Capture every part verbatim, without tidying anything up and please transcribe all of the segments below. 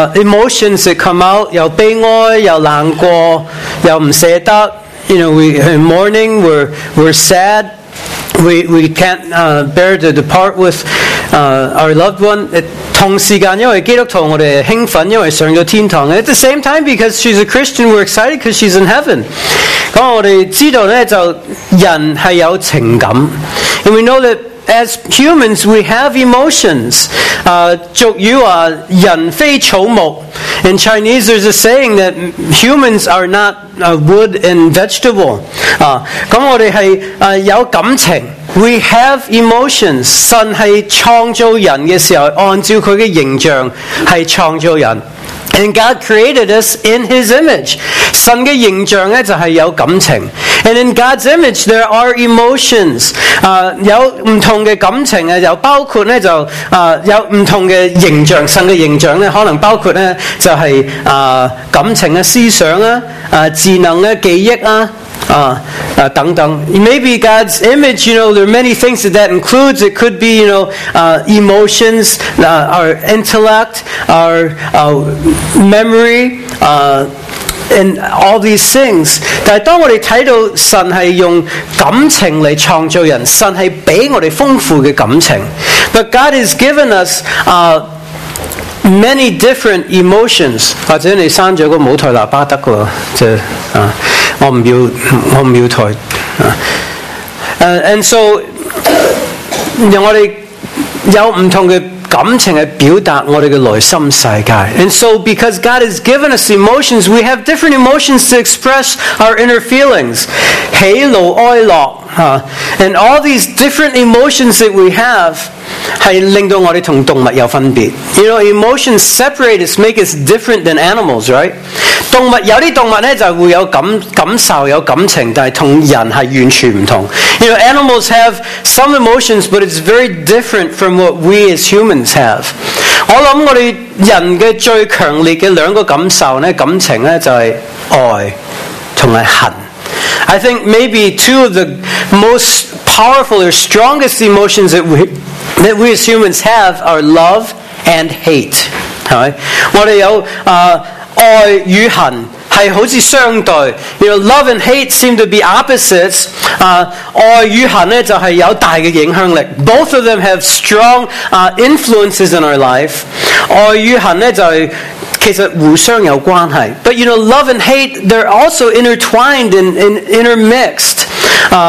uh, emotions that come out， 又悲哀，又難過，又唔捨得。You know, we in mourning, we're we're sad. We we can't uh, bear to depart with uh, our loved one. 同時間，因為基督徒我哋興奮，因為上咗天堂。At the same time, because she's a Christian, we're excited because she's in heaven. 咁我哋知道咧，就人係有情感 ，and we know that as humans we have emotions. 誒俗語話人非草木。In Chinese, there's a saying that humans are not uh, wood and vegetable. 啊，咁我哋係誒有感情。We have emotions. 神係創造人嘅時候，按照佢嘅形象係創造人。And God created us in His image. 神嘅形象咧就係有感情。And in God's image there are emotions. 啊、uh, 有唔同嘅感情啊，又包括咧就啊、uh, 有唔同嘅形象。神嘅形象咧可能包括咧就係、是、啊、uh, 感情啊、思想啊、啊智能啊、記憶啊。Uh, uh, 等等. Maybe God's image, you know, there are many things that that includes. It could be, you know, uh, emotions, uh, our intellect, our uh, memory, uh, and all these things. 但係當我哋睇到神係用感情嚟創造人，神係俾我哋豐富嘅感情。But God has given us uh, many different emotions. 或者你閂咗個舞台喇叭得㗎，即係啊。我唔要，我唔要台啊。誒 ，and so，我哋有唔同嘅感情係表達我哋嘅內心世界。And so, because God has given us emotions, we have different emotions to express our inner feelings. 喜怒哀樂嚇 ，and all these different emotions that we have 係令到我哋同動物有分別。You know, emotions separate us, make us different than animals, right? 動物有啲動物咧就會有感感受有感情，但係同人係完全唔同。You know, animals have some emotions, but it's very different from what we as humans have. 我諗我哋人嘅最強烈嘅兩個感受咧，感情咧就係愛同埋恨。I think maybe two of the most powerful or strongest emotions that we that we as humans have are love and hate. 係咪？我哋有啊。Uh, 愛與恨係好似相對 ，you know, love and hate seem to be opposites. 啊、uh, ，愛與恨咧就係有大嘅影響力。Both of them have strong uh, influences in our life. 愛與恨咧就係、是、其實互相有關係。But you know, love and hate they're also intertwined and, and intermixed. 啊、uh, ，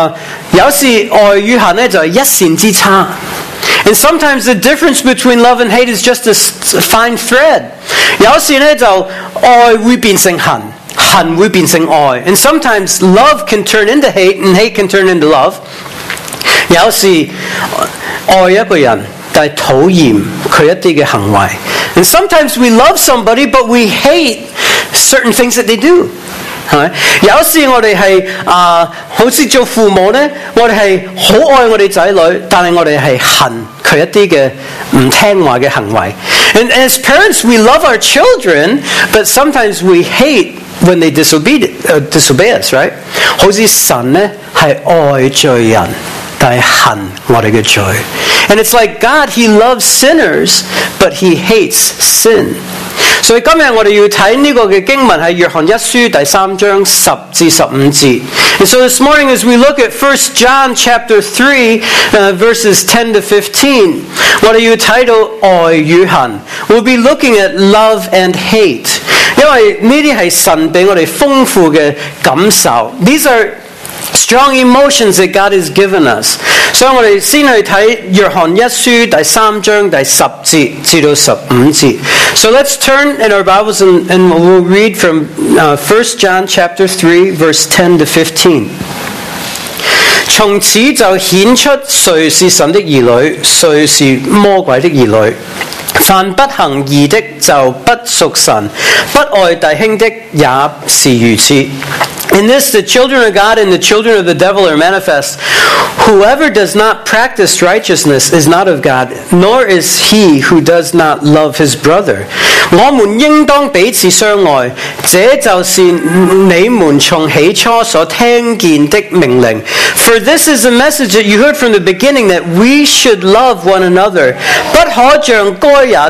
有時愛與恨咧就係一線之差。And sometimes the difference between love and hate is just a fine thread. 有時咧就愛會變成恨，恨會變成愛。And sometimes love can turn into hate, and hate can turn into love. 有時愛一個人，但係討厭佢一啲嘅行為。And sometimes we love somebody, but we hate certain things that they do. 係咪？有時我哋係啊，好似做父母咧，我哋係好愛我哋仔女，但係我哋係恨佢一啲嘅唔聽話嘅行為。And as parents, we love our children, but sometimes we hate when they disobey, uh, disobey us, right? 好似神咧係愛罪人，但係恨我哋嘅罪。And it's like God, He loves sinners, but He hates sin. 所以今日我哋要睇呢個嘅經文係約翰一書第三章十至十五節。And so this morning as we look at First John chapter three, uh, verses ten to fifteen, 我哋要睇到愛與恨。We'll be looking at love and hate. 因為呢啲係神俾我哋豐富嘅感受。These are strong emotions that God has given us. 所以我哋先去睇約翰一書第三章第十節至到十五節。So let's turn in our Bibles and, and we'll read from uh, First John chapter three, verse ten to fifteen. 從此就顯出誰是神的兒女，誰是魔鬼的兒女。凡不行義的就不屬神，不愛弟兄的也是如此。In this, the children of God and the children of the devil are manifest. Whoever does not practice righteousness is not of God, nor is he who does not love his brother. 我們應當彼此相愛，這就是你們從起初所聽見的命令。For this is the message that you heard from the beginning, that we should love one another. 不可像該人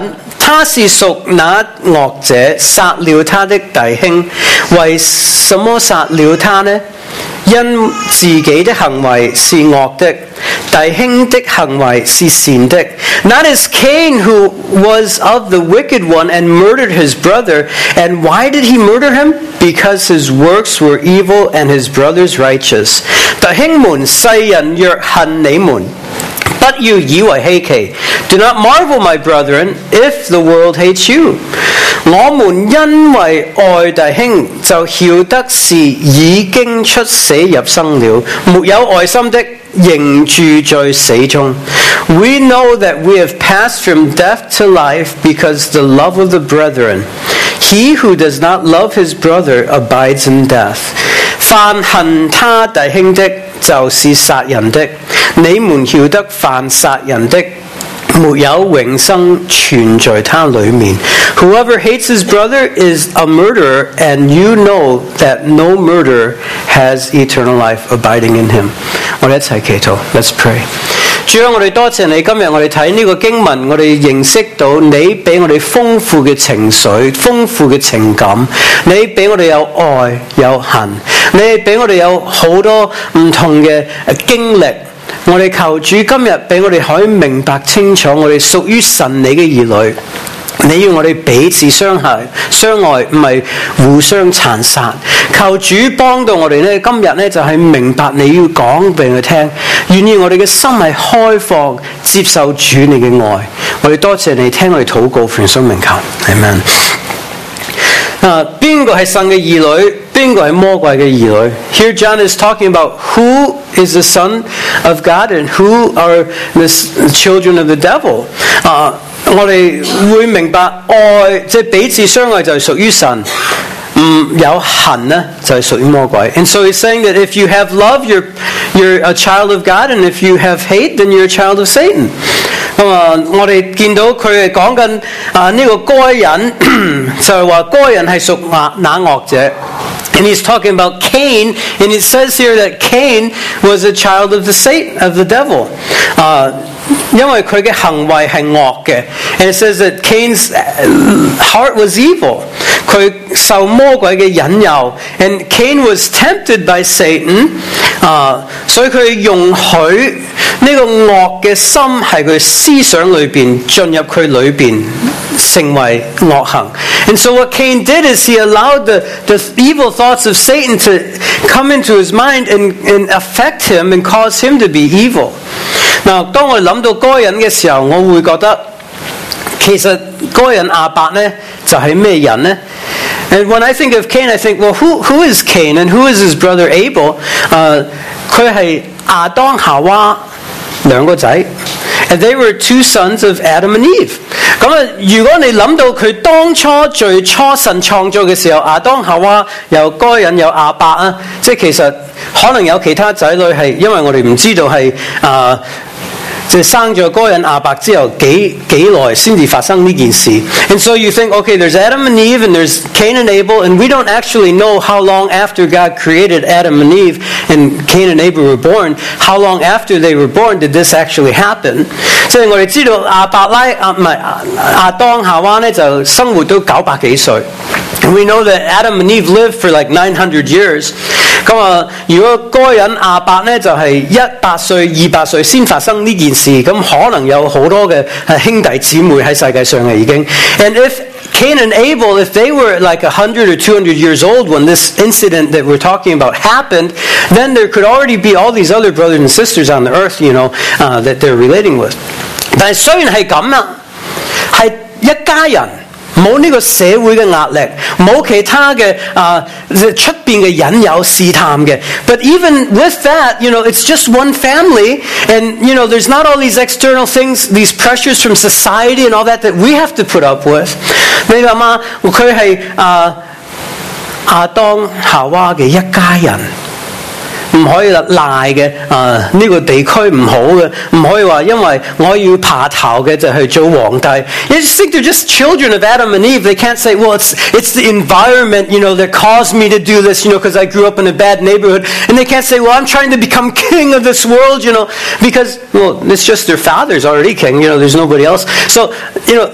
他是屬那惡者，殺了他的弟兄。為什麼殺了他呢？因自己的行為是惡的，弟兄的行為是善的。That is Cain who was of the wicked one and murdered his brother. And why did he murder him? Because his works were evil and his brothers righteous. 弟兄們，世人若恨你們，不要以為稀奇。Do not marvel, my brethren, if the world hates you. 我們因為愛弟兄，就曉得是已經出死入生了。沒有愛心的，仍住在死中。We know that we have passed from death to life because the love of the brethren. He who does not love his brother abides in death. 凡恨他弟兄的，就是殺人的。你們曉得凡殺人的，沒有永生存在他裏面。Whoever hates his brother is a murderer, and you know that no murderer has eternal life abiding in him. 我哋一齊祈禱 Let's pray. 主啊，我哋多謝你，今日我哋睇呢個經文，我哋認識到你俾我哋豐富嘅情緒、豐富嘅情感，你俾我哋有愛有恨，你俾我哋有好多唔同嘅經歷。我哋求主今日俾我哋可以明白清楚，我哋屬於神你嘅兒女。你要我哋彼此相愛，相愛唔係互相殘殺。求主幫到我哋呢，今日呢就係明白你要講俾我聽，願意我哋嘅心係開放，接受主你嘅愛。我哋多謝你聽我哋禱告，奉生命求 Amen。啊，邊個係神嘅兒女？邊個係魔鬼嘅兒女 ？Here John is talking about who is the son of God and who are the children of the devil。啊，我哋會明白愛，即係彼此相愛就係屬於神。嗯，有恨呢就係屬於魔鬼。And so he's saying that if you have love, you're you're a child of God, and if you have hate, then you're a child of Satan。咁啊，我哋見到佢係講緊啊呢個該人，就係話該人係屬那那惡者。And he's talking about Cain, and it says here that Cain was a child of the Satan, of the devil. 啊，因為佢嘅行為係惡嘅。And it says that Cain's heart was evil. 佢受魔鬼嘅引誘 and Cain was tempted by Satan， 啊，所以佢容許呢個惡嘅心喺佢思想裏邊進入佢裏邊，成為惡行。And so what Cain did is he allowed the, the evil thoughts of Satan to come into his mind and, and affect him and cause him to be evil。嗱，當我哋諗到該人嘅時候，我會覺得其實該人亞伯呢就係咩人呢？ And when I think of Cain, I think, well, who who is Cain and who is his brother Abel? 誒，佢係亞當夏娃兩個仔 ，and they were two sons of Adam and Eve。咁啊，如果你諗到佢當初最初神創造嘅時候，亞當夏娃有該人有亞伯啊，即係其實可能有其他仔女係，因為我哋唔知道係啊。即係生咗該人亞伯之後幾幾耐先至發生呢件事 And so you think, okay, there's Adam and Eve and there's Cain and Abel, and we don't actually know how long after God created Adam and Eve and Cain and Abel were born, how long after they were born did this actually happen? 即係我哋知道亞伯拉啊唔係亞當夏娃咧就生活到九百幾歲。And we know that Adam and Eve lived for like nine hundred years。咁啊，如果該人亞伯咧就係一百歲、二百歲先發生呢件事，咁可能有好多嘅兄弟姊妹喺世界上嘅已經。And if Cain and Abel, if they were like one hundred or two hundred years old when this incident that we're talking about happened, then there could already be all these other brothers and sisters on the earth, you know, uh, that they're relating with. 但係雖然係咁啊，係一家人。冇呢個社會嘅壓力，冇其他嘅啊出邊嘅引誘試探嘅。But even with that, you know, it's just one family, and you know, there's not all these external things, these pressures from society and all that that we have to put up with. 你諗下，佢係啊亞當夏娃嘅一家人。唔可以賴嘅啊！呢、這個地區唔好嘅，唔可以話因為我要爬頭嘅就去做皇帝。You just think they're just children of Adam and Eve. They can't say, well, it's it's the environment, you know, that caused me to do this, you know, because I grew up in a bad neighborhood. And they can't say, well, I'm trying to become king of this world, you know, because well, it's just their father's already king. You know, there's nobody else. So, you know.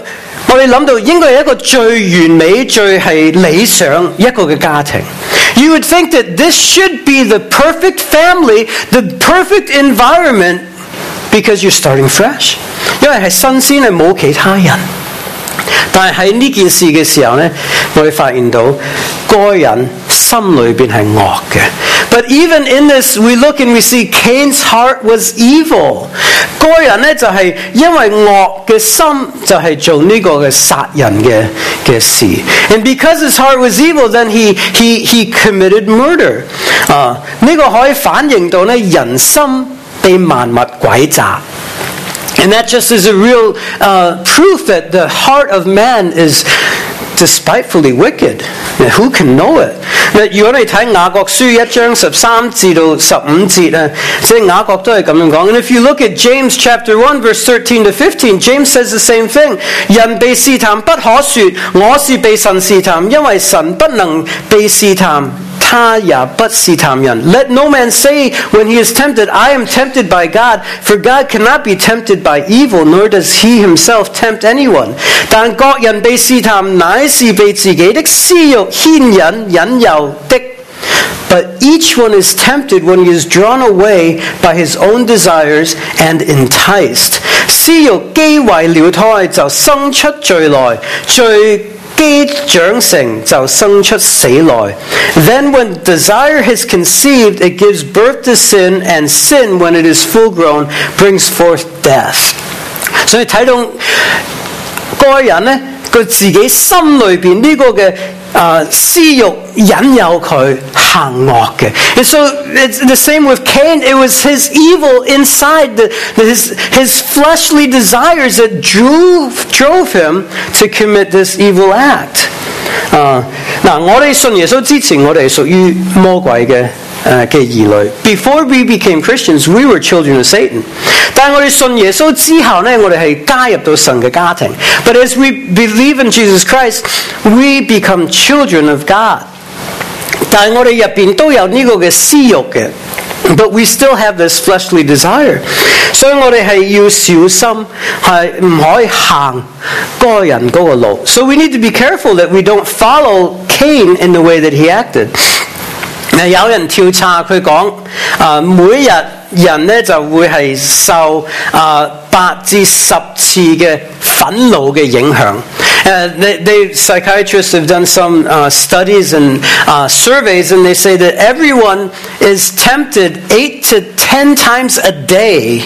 我哋諗到應該係一個最完美、最係理想一個嘅家庭。You would think that this should be the perfect family, the perfect environment, because you're starting fresh. 因為係新鮮，係冇其他人。但係喺呢件事嘅時候呢，我哋發現到該人心裏邊係惡嘅。But even in this, we look and we see Cain's heart was evil. 該人呢就係因為惡嘅心，就係做呢個嘅殺人嘅嘅事。And because his heart was evil, then he he he committed murder. 啊，呢個可以反映到呢人心被萬物詭詐。And that just is a real uh, proof that the heart of man is despitefully wicked. Now, who can know it? 如果你睇雅各書一章十三至到十五節啊，即係雅各都係咁樣講。And if you look at James chapter one verse thirteen to fifteen, James says the same thing. 人被試探不可說我是被神試探，因為神不能被試探。他也不試探人。Let no man say when he is tempted, I am tempted by God, for God cannot be tempted by evil, nor does he himself tempt anyone. 但各人被試探，乃是被自己的私欲牽引引誘的。But each one is tempted when he is drawn away by his own desires and enticed. 私欲既懷了胎，就生出罪來，罪既長成就生出死來。Then when desire has conceived, it gives birth to sin, and sin, when it is full grown, brings forth death. 所以睇到該人呢，佢自己心裏邊呢個嘅啊私欲引誘佢行惡嘅。And so it's the same with Cain. It was his evil inside, the, his his fleshly desires that drew drove him to commit this evil act. 啊，嗱，我哋信耶穌之前，我哋係屬於魔鬼嘅誒嘅兒女。Before we became Christians, we were children of Satan. 但係我哋信耶穌之後咧，我哋係加入到神嘅家庭。But as we believe in Jesus Christ, we become children of God. 但係我哋入邊都有呢個嘅私欲嘅。But we still have this fleshly desire. 所以我哋係要小心，係唔可以行個人嗰個路。So we need to be careful that we don't follow Cain in the way that he acted. 嗱，有人調查佢講，啊，每日人咧就會係受啊八至十次嘅憤怒嘅影響。Uh, they, they, psychiatrists have done some uh, studies and uh, surveys, and they say that everyone is tempted eight to ten times a day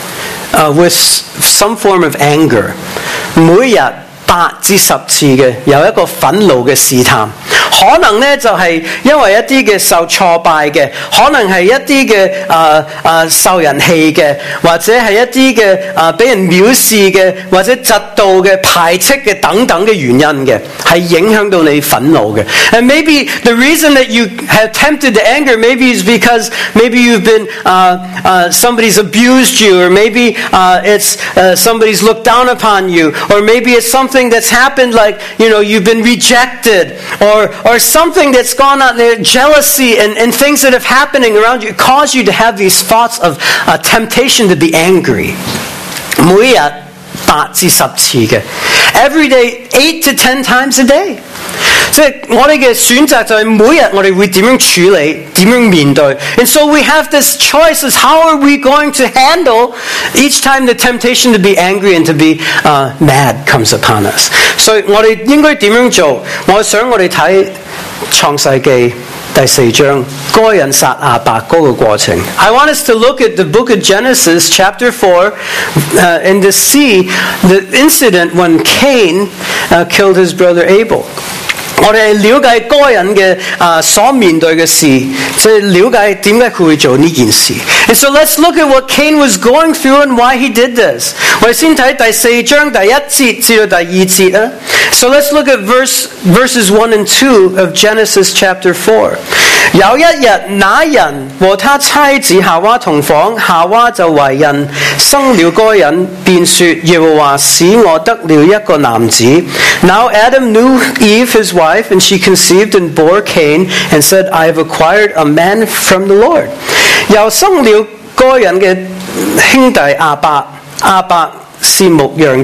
uh, with some form of anger. 每日八至十次嘅有一個憤怒嘅試探，可能咧就係、是、因為一啲嘅受挫敗嘅，可能係一啲嘅誒誒受人氣嘅，或者係一啲嘅誒俾人藐視嘅，或者嫉妒嘅、排斥嘅等等嘅原因嘅，係影響到你憤怒嘅。And maybe the reason that you have tempted to anger, maybe is because maybe you've been uh, uh, somebody's abused you, or maybe uh, it's uh, somebody's looked down upon you, or maybe it's something that's happened, like, you know, you've been rejected, or or something that's gone on there, jealousy and, and things that are happening around you cause you to have these thoughts of uh, temptation to be angry. 每日八至十次嘅 every day, eight to ten times a day. 即係我哋嘅選擇就係每日我哋會點樣處理，點樣面對。And so we have this choice as how are we going to handle each time the temptation to be angry and to be uh, mad comes upon us. 所以我哋應該點樣做？我想我哋睇創世記第四章該人殺亞伯嗰個過程。I want us to look at the book of Genesis chapter four uh, and to see the incident when Cain uh, killed his brother Abel. 我哋了解該人嘅啊所面對嘅事，即係了解點解佢會做呢件事。And so let's look at what Cain was going through and why he did this. 我哋先睇第四章第一節至到第二節啊。So let's look at verse verses one and two of Genesis chapter four. 有一日，那人和他妻子夏娃同房，夏娃就懷孕，生了該人，便說：耶和華使我得了一個男子。Now Adam knew Eve his wife, and she conceived and bore Cain, and said, I have acquired a man from the Lord. 又生了該人嘅兄弟亞伯，亞伯是牧羊的，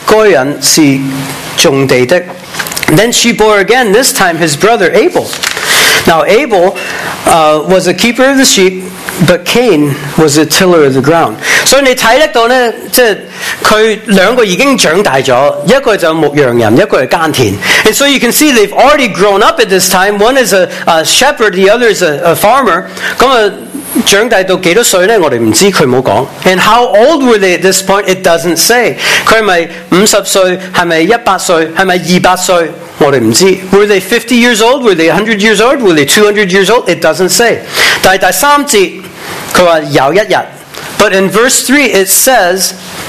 該人是種地的。Then she bore again, this time his brother Abel. Now Abel uh, was a keeper of the sheep, but Cain was a tiller of the ground. 所以你睇得到呢，即係佢兩個已經長大咗，一個就牧羊人，一個係耕田。And so you can see they've already grown up at this time. One is a, a shepherd, the other is a, a farmer. 咁啊，長大到幾多歲呢？我哋唔知，佢冇講。And how old were they at this point? It doesn't say. 佢係咪五十歲？係咪一百歲？係咪二百歲？我哋唔知。Were they fifty years old? Were they one hundred years old? Were they two hundred years old? It doesn't say. 但係第三節佢話有一日。But in verse three it says,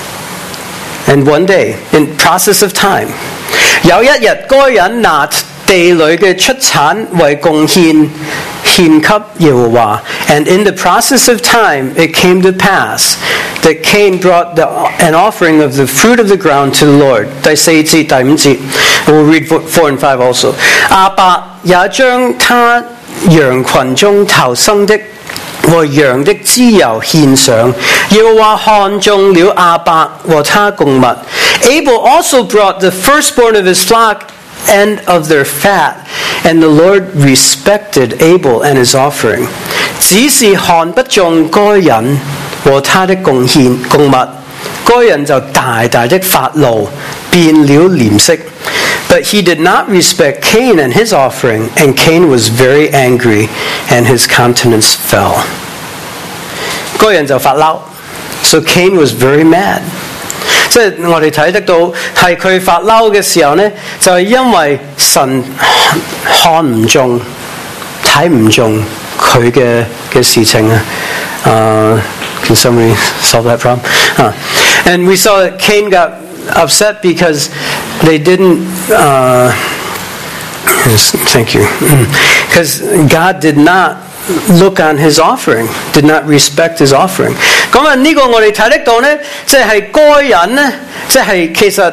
and one day, in process of time, 有一日該人拿地裏嘅出產為貢獻獻給耶和華 and in the process of time it came to pass that Cain brought the, an offering of the fruit of the ground to the Lord. 第四節第五節 We'll read four and five also. 亞伯也將他羊群中頭生的和羊的脂油獻上，耶和華看中了亞伯和他供物。Abel also brought the firstborn of his flock and of their fat, and the Lord respected Abel and his offering. 只是看不中該人和他的貢獻供物，該人就大大的發怒，變了臉色。But he did not respect Cain and his offering, and Cain was very angry, and his countenance fell. 該人就發嬲 So Cain was very mad. 即係我哋睇得到係佢發嬲嘅時候呢，就係因為神看唔中、睇唔中佢嘅嘅事情啊。Uh, can somebody solve that problem? Uh, and we saw that Cain got upset because they didn't uh, yes, thank you because God did not look on his offering, did not respect his offering. 咁啊呢個我哋睇得到呢，即係該人呢，即係其實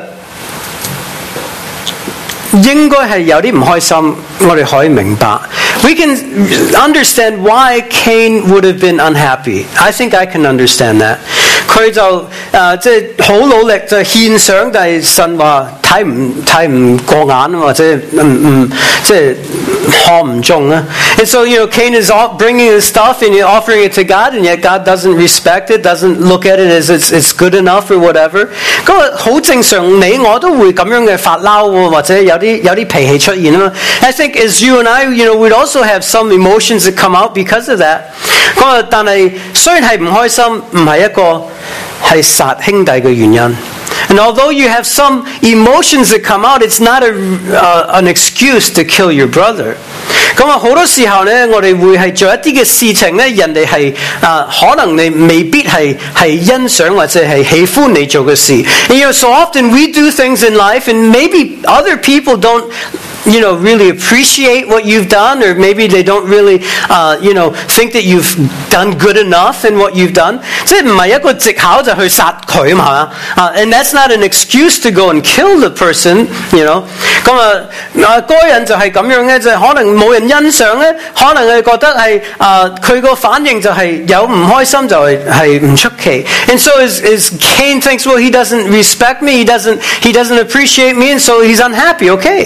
應該係有啲唔開心，我哋可以明白。We can understand why Cain would have been unhappy. I think I can understand that. 佢就誒即係好努力就獻上，但係神話睇唔睇唔過眼或者唔唔即係看唔中啊。And so you know Cain is bringing his stuff and offering it to God, and yet God doesn't respect it, doesn't look at it as it's it's good enough or whatever. 咁啊好正常，你我都會咁樣嘅發嬲喎，或者有啲有啲脾氣出現啊嘛。I think as you and I, you know, we'd also have some emotions that come out because of that. 咁啊，但係雖然係唔開心，唔係一個係殺兄弟嘅原因。And although you have some emotions that come out, it's not a, uh, an excuse to kill your brother. 咁啊，好多時候咧，我哋會係做一啲嘅事情咧，人哋係啊，可能你未必係係欣賞或者係喜歡你做嘅事。And you know, so often we do things in life, and maybe other people don't, you know, really appreciate what you've done, or maybe they don't really, uh, you know, think that you've done good enough in what you've done. 即係唔係一個藉口就去殺佢嘛？啊 ，and that's not an excuse to go and kill the person, you know. 咁啊，啊該人就係咁樣嘅，就係可能冇人欣賞咧，可能佢覺得係啊佢個反應就係有唔開心就係係唔出奇。And so as as Cain thinks, well, he doesn't respect me, he doesn't he doesn't appreciate me, and so he's unhappy. Okay.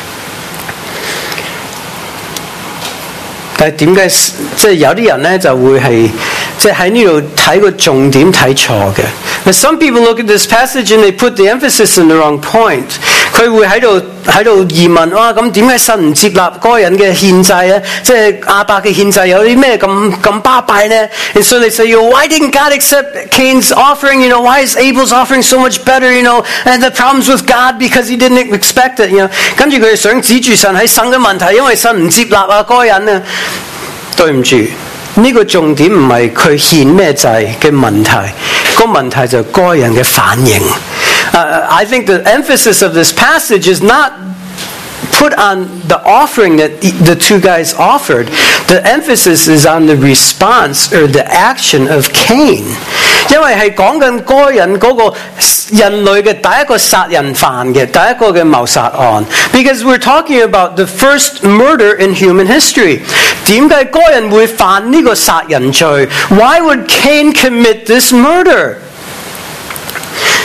但係點解即係有啲人咧就會係即係喺呢度睇個重點睇錯嘅？ But some people look at this passage and they put the emphasis in the wrong point. 佢會喺度喺度疑問哇，咁點解神唔接納該人嘅獻祭啊？即係亞伯嘅獻祭有啲咩咁咁巴閉呢？ And so they say, why didn't God accept Cain's offering? You know, why is Abel's offering so much better? You know, and the problems with God because he didn't expect it. You know, 跟住佢哋想指住神喺神嘅問題，因為神唔接納啊該人啊。對唔住，呢個重點唔係佢獻咩祭嘅問題，個問題就係該人嘅反應。Uh, I think the emphasis of this passage is not put on the offering that the two guys offered. The emphasis is on the response or the action of Cain. 因為係講緊該人嗰個人類嘅第一個殺人犯嘅第一個嘅謀殺案。Because we're talking about the first murder in human history. 點解該人會犯呢個殺人罪？ Why would Cain commit this murder?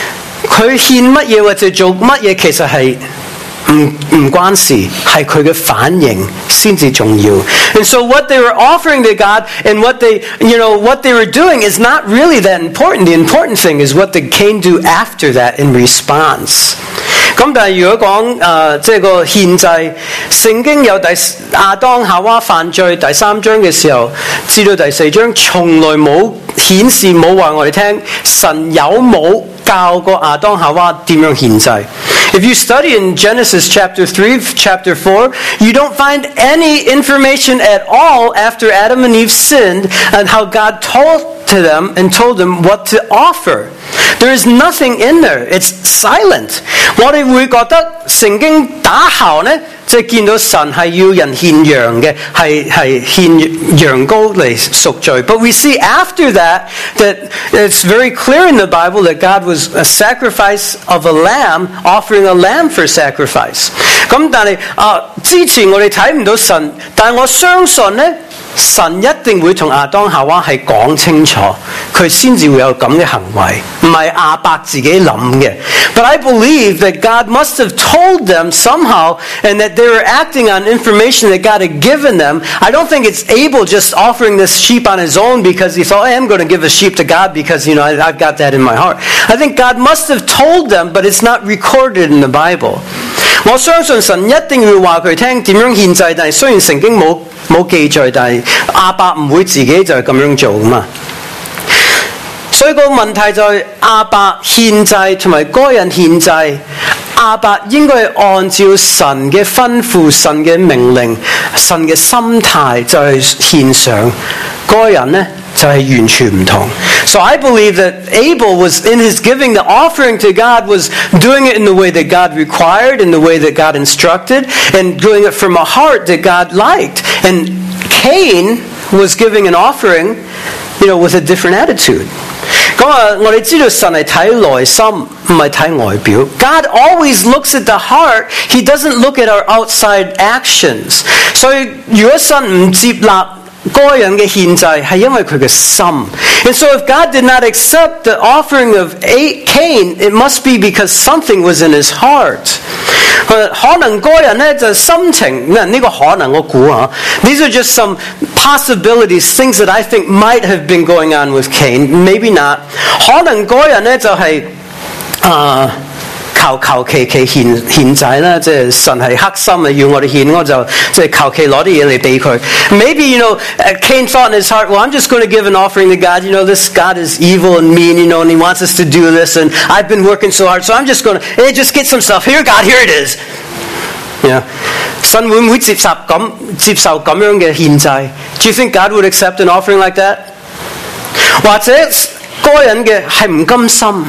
佢獻乜嘢或者做乜嘢，其實係唔唔關事，係佢嘅反應先至重要。And so what they were offering to God and what they, you know, what they were doing is not really that important. The important thing is what did Cain do after that in response. 咁但係如果講誒即係個獻祭，聖經有第亞當夏娃犯罪第三章嘅時候，至到第四章，從來冇顯示冇話我哋聽神有冇教過亞當夏娃點樣獻祭。If you study in Genesis chapter three, chapter four, you don't find any information at all after Adam and Eve sinned and how God told to them and told them what to offer. There is nothing in there. It's silent. 我哋會覺得聖經打後呢，即係見到神係要人獻羊嘅，係係獻羊羔嚟贖罪。But we see after that that it's very clear in the Bible that God was a sacrifice of a lamb, offering a lamb for sacrifice. 咁但係啊，之前我哋睇唔到神，但係我相信呢。神一定會同亞當夏娃係講清楚，佢先至會有咁嘅行為，唔係亞伯自己諗嘅。But I believe that God must have told them somehow, and that they were acting on information that God had given them. I don't think it's Abel just offering this sheep on his own because he thought, hey, I'm going to give a sheep to God because, you know, I've got that in my heart. I think God must have told them, but it's not recorded in the Bible. 我相信神一定會話佢聽點樣獻祭，但係雖然聖經冇冇記載，但係亞伯唔會自己就係咁樣做噶嘛。所以個問題就係亞伯獻祭同埋該人獻祭，亞伯應該係按照神嘅吩咐、神嘅命令、神嘅心態就係獻上，該人呢就係完全唔同。So I believe that Abel was, in his giving the offering to God, was doing it in the way that God required, in the way that God instructed, and doing it from a heart that God liked. And Cain was giving an offering, you know, with a different attitude. 咁啊，我哋知道神係睇內心，唔係睇外表。God always looks at the heart. He doesn't look at our outside actions. 所以如果神唔接納該人嘅獻祭，係因為佢嘅心。And so if God did not accept the offering of Cain, it must be because something was in his heart. 可能該人呢就心情，呢個可能我估下。These are just some possibilities, things that I think might have been going on with Cain. Maybe not. 可能該人呢就係啊。求求其其獻獻祭啦，即係神係黑心啊，要我哋獻，我就即係求其攞啲嘢嚟俾佢。Maybe, you know, Cain thought in his heart, well, I'm just going to give an offering to God. You know, this God is evil and mean, you know, and he wants us to do this, and I've been working so hard, so I'm just going to, hey, just get some stuff. Here, God, here it is. Yeah. 神會唔會接受咁接受咁樣嘅獻祭 ？Do you think God would accept an offering like that? 或者該人嘅係唔甘心？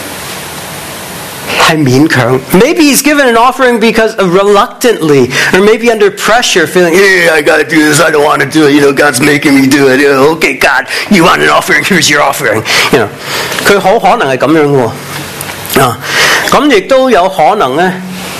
係勉強。Maybe he's given an offering because of reluctantly, or maybe under pressure, feeling, hey, I gotta do this, I don't want to do it, you know, God's making me do it. Okay, God, you want an offering, here's your offering. You know, 佢好可能係咁樣喎。啊，咁亦都有可能咧，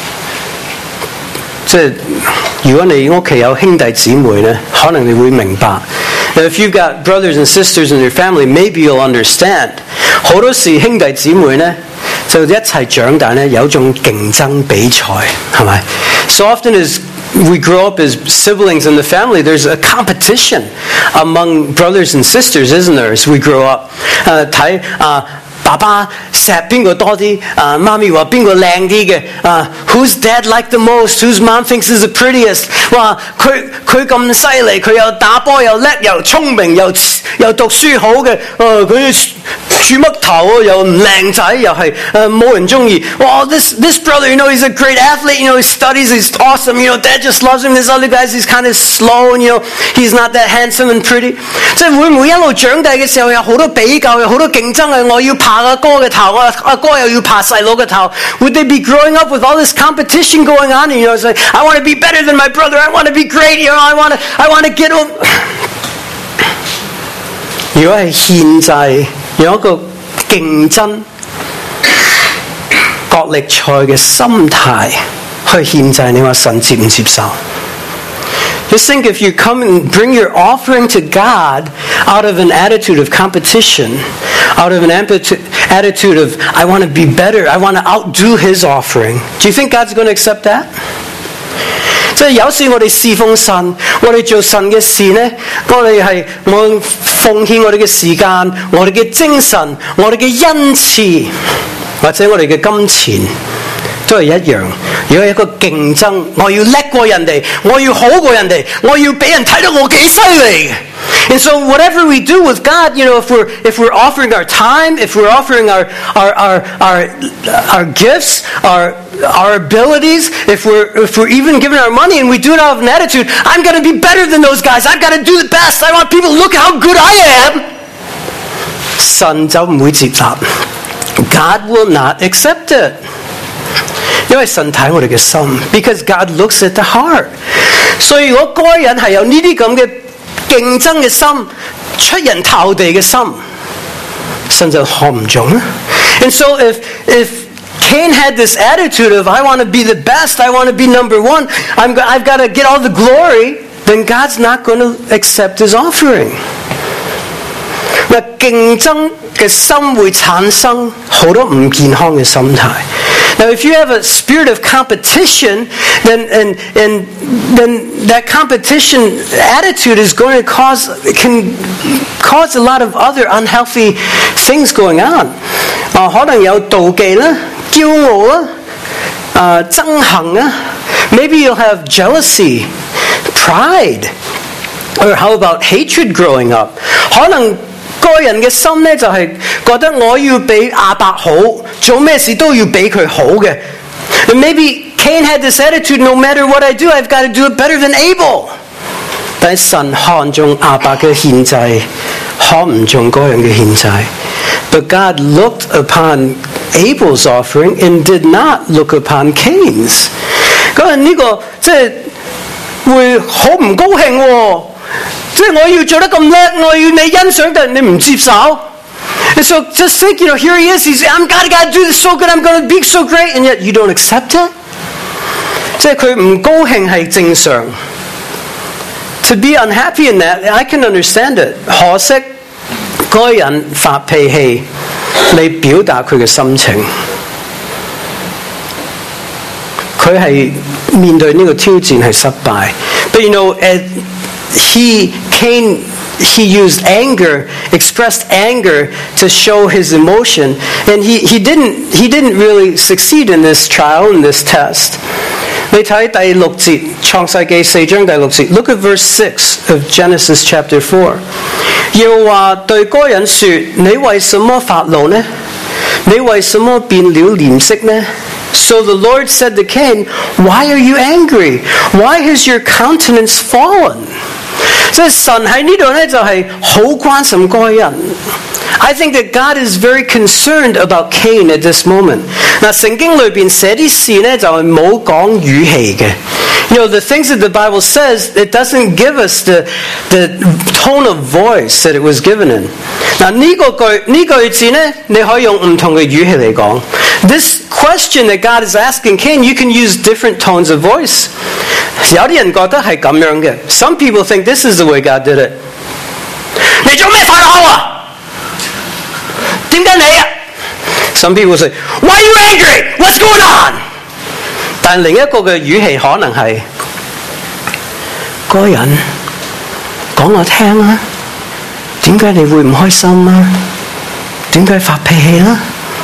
即係如果你屋企有兄弟姊妹咧，可能你會明白。If you've got brothers and sisters in your family, maybe you'll understand. 好多時兄弟姊妹咧。就一齊長大咧，有種競爭比賽，係咪 ？So often as we grow up as siblings in the family, there's a competition among brothers and sisters, isn't there? As we grow up, 誒睇啊。爸爸錫邊個多啲？啊，媽咪話邊個靚啲嘅？啊 ，Who's dad like the most? Whose mom thinks is the prettiest? 哇，佢佢咁犀利，佢又打波又叻，又聰明，又又讀書好嘅。誒，佢住乜頭啊？又唔靚仔，又係誒冇人中意。哇 ！This this brother, you know, he's a great athlete. You know, he studies, he's awesome. You know, dad just loves him. This other guy, he's kind of slow, and you know, he's not that handsome and pretty. 即係會唔會一路長大嘅時候有好多比較，有好多競爭啊？我要爬阿哥嘅頭啊，阿哥又要爬細佬嘅頭。Would they be growing up with all this competition going on? And, you know, it's like, I want to be better than my brother. I want to be great. You know, I want to, I want to get him. 如果係獻祭，有一個競爭角力賽嘅心態去獻祭，你話神接唔接受？ Just think if you come and bring your offering to God out of an attitude of competition, out of an attitude of, I want to be better, I want to outdo His offering. Do you think God's going to accept that? 即係有時我哋侍奉神，我哋做神嘅事呢，我哋係我奉獻我哋嘅時間、我哋嘅精神、我哋嘅恩賜，或者我哋嘅金錢。都係一樣，如果有一個競爭，我要叻過人哋，我要好過人哋，我要俾人睇到我幾犀利。And so whatever we do with God, you know, if we're if we're offering our time, if we're offering our our our our, our gifts, our our abilities, if we're if we're even giving our money and we do it out of an attitude, I'm going to be better than those guys. I've got to do the best. I want people to look how good I am. 神就唔會接納。God will not accept it. 因為神睇我哋嘅心 because God looks at the heart. 所以如果該人係有呢啲咁嘅競爭嘅心、出人頭地嘅心，神就看唔中啦。And so if if Cain had this attitude of I want to be the best, I want to be number one, I'm I've got to get all the glory, then God's not going to accept his offering. 嗱，競爭嘅心會產生好多唔健康嘅心態。Now, if you have a spirit of competition, then and and then that competition attitude is going to cause can cause a lot of other unhealthy things going on. 啊，可能有妒忌啦、驕傲啦、啊憎恨啦。Maybe you'll have jealousy, pride, or how about hatred growing up? 可能個人嘅心咧就係覺得我要比亞伯好，做咩事都要比佢好嘅。And maybe Cain had this attitude, no matter what I do, I've got to do it better than Abel. 但係神看重亞伯嘅獻祭，看唔重嗰樣嘅獻祭。But God looked upon Abel's offering and did not look upon Cain's. 嗰陣呢個即係會好唔高興喎。即係我要做得咁叻，我要你欣賞，但係你唔接受。And so just think, you know, here he is. He's, I'm gotta gotta do this so good. I'm gonna be so great, and yet you don't accept it. 即係佢唔高興係正常。To be unhappy in that, I can understand it. 可惜嗰個人發脾氣嚟表達佢嘅心情。佢係面對呢個挑戰係失敗。But you know, as He, Cain, he used anger, expressed anger to show his emotion, and he, he didn't he didn't really succeed in this trial, in this test. 你睇第六節，創世記四章第六節 Look at verse six of Genesis chapter four. 耶和華對該人說：你為什麼發怒呢？你為什麼變了臉色呢？ So the Lord said to Cain, Why are you angry? Why has your countenance fallen? 所以神喺呢度咧就係好關心該人。I think that God is very concerned about Cain at this moment. 嗱，聖經裏邊寫啲事咧就係冇講語氣嘅。You know, the things that the Bible says, it doesn't give us the, the tone of voice that it was given in. 嗱，呢個句呢句字咧，你可以用唔同嘅語氣嚟講。This question that God is asking Cain, you can use different tones of voice. 有啲人覺得係咁樣嘅。Some people think this is the way God did it. 你做咩發嬲啊？點解你啊？ Some people say, Why are you angry? What's going on? 但另一個嘅語氣可能係嗰個人講我聽啊，點解你會唔開心啊？點解發脾氣啊？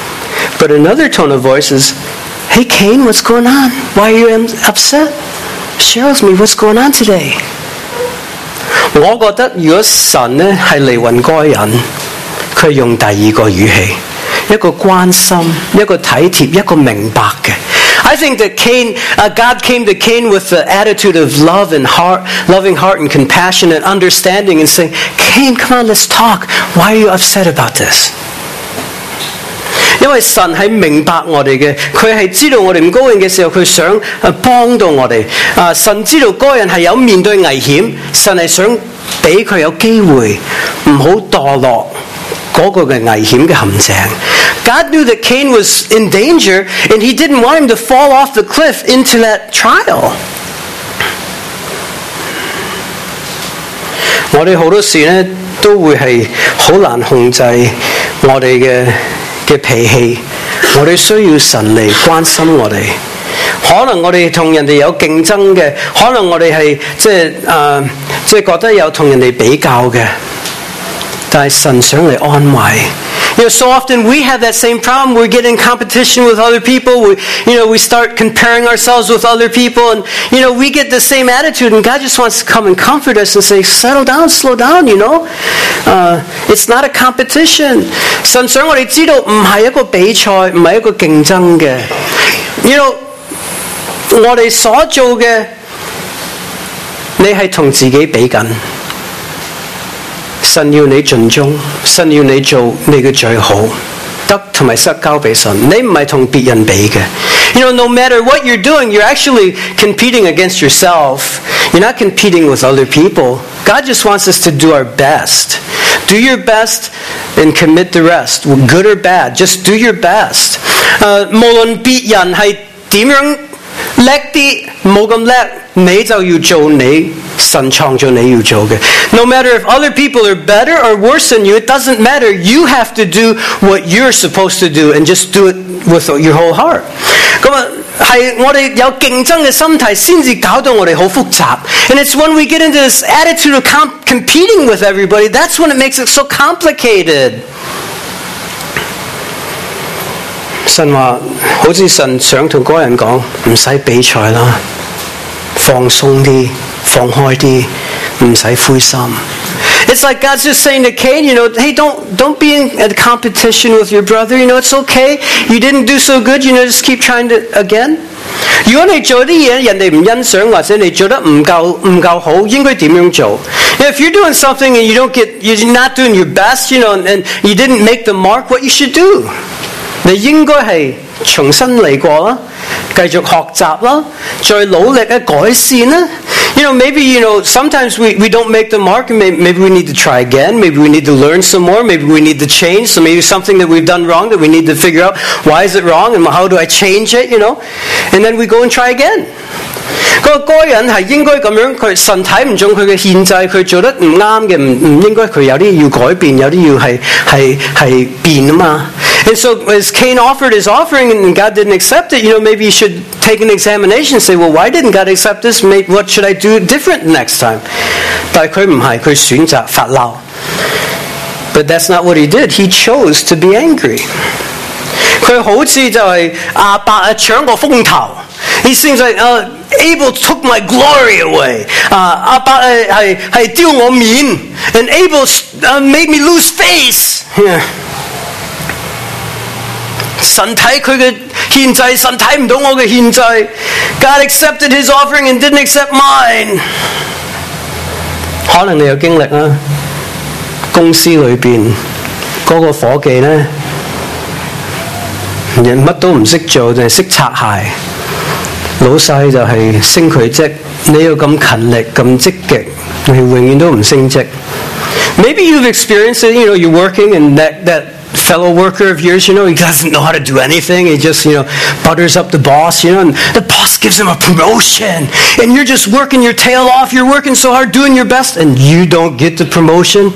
But another tone of voice is, Hey Cain, what's going on? Why are you upset? Share with me what's going on today. 我覺得如果神咧係嚟揾該人，佢用第二個語氣，一個關心，一個體貼，一個明白嘅。I think that Cain, uh, God came to Cain with the attitude of love and heart, loving heart and compassion and understanding and saying, Cain, come on, let's talk. Why are you upset about this? 因為神係明白我哋嘅，佢係知道我哋唔高興嘅時候，佢想誒幫到我哋。啊，神知道嗰人係有面對危險，神係想俾佢有機會，唔好墮落嗰個嘅危險嘅陷阱。God knew that Cain was in danger, and he didn't want him to fall off the cliff into that trial. 我哋好多時咧都會係好難控制我哋嘅嘅脾氣，我哋需要神嚟關心我哋。可能我哋同人哋有競爭嘅，可能我哋係即係誒，即係覺得有同人哋比較嘅，但係神想嚟安慰。You know, so often we have that same problem. We get in competition with other people. We, you know, we start comparing ourselves with other people, and you know, we get the same attitude. And God just wants to come and comfort us and say, "Settle down, slow down." You know, uh, it's not a competition. 神想我哋知道，唔係一個比賽，唔係一個競爭嘅。You know, 我哋所做嘅，你係同自己比緊。神要你盡忠，神要你做你嘅最好，得同埋失交俾神。你唔係同別人比嘅。You know, no matter what you're doing, you're actually competing against yourself. You're not competing with other people. God just wants us to do our best. Do your best and commit the rest. Good or bad, just do your best. 誒，無論別人係點樣叻啲，冇咁叻，你就要做你神創造你要做嘅。No matter if other people are better or worse than you, it doesn't matter. You have to do what you're supposed to do and just do it with your whole heart. 咁啊，係我哋有競爭嘅心態先至搞到我哋好複雜。And it's when we get into this attitude of comp- competing with everybody, that's when it makes it so complicated. 神話好似神想同嗰個人講，唔使比賽啦，放鬆啲，放開啲，唔使灰心。It's like God's just saying to Cain, you know, hey, don't don't be in a competition with your brother. You know, it's okay. You didn't do so good. You know, just keep trying to again. 如果你做啲嘢人哋唔欣賞，或者你做得唔夠唔夠好，應該點樣做 ？If you're doing something and you don't get, you're not doing your best, you know, and you didn't make the mark, what you should do? 你應該係重新嚟過啦，繼續學習啦，再努力嘅改善啦。You know, maybe, you know, sometimes we, we don't make the mark, and maybe, maybe we need to try again. Maybe we need to learn some more. Maybe we need to change. So maybe something that we've done wrong that we need to figure out, why is it wrong and how do I change it, you know? And then we go and try again. 嗰個人係應該咁樣，佢神睇唔中佢嘅獻祭，佢做得唔啱嘅，唔唔應該佢有啲要改變，有啲要係係係變啊嘛。And so as Cain offered his offering and God didn't accept it, you know, maybe you should take an examination and say, well, why didn't God accept this? Maybe, what should I do different next time? 但係佢唔係，佢選擇發嬲。But that's not what he did. He chose to be angry. 佢好似就係亞伯啊搶個風頭。He seems like uh, Abel took my glory away. 啊，亞伯係係係丟我面 ，and Abel uh, made me lose face. Yeah. 神睇佢嘅獻祭，神睇唔到我嘅獻祭。God accepted his offering and didn't accept mine. 可能你有經歷啦，公司裏邊嗰個夥計咧，人乜都唔識做，淨係識擦鞋。老細就係升佢職，你要咁勤力咁積極，你永遠都唔升職。Maybe you've experienced it, you know, you're working and that that fellow worker of yours, you know, he doesn't know how to do anything. He just, you know, butters up the boss, you know, and the boss gives him a promotion. And you're just working your tail off. You're working so hard, doing your best, and you don't get the promotion.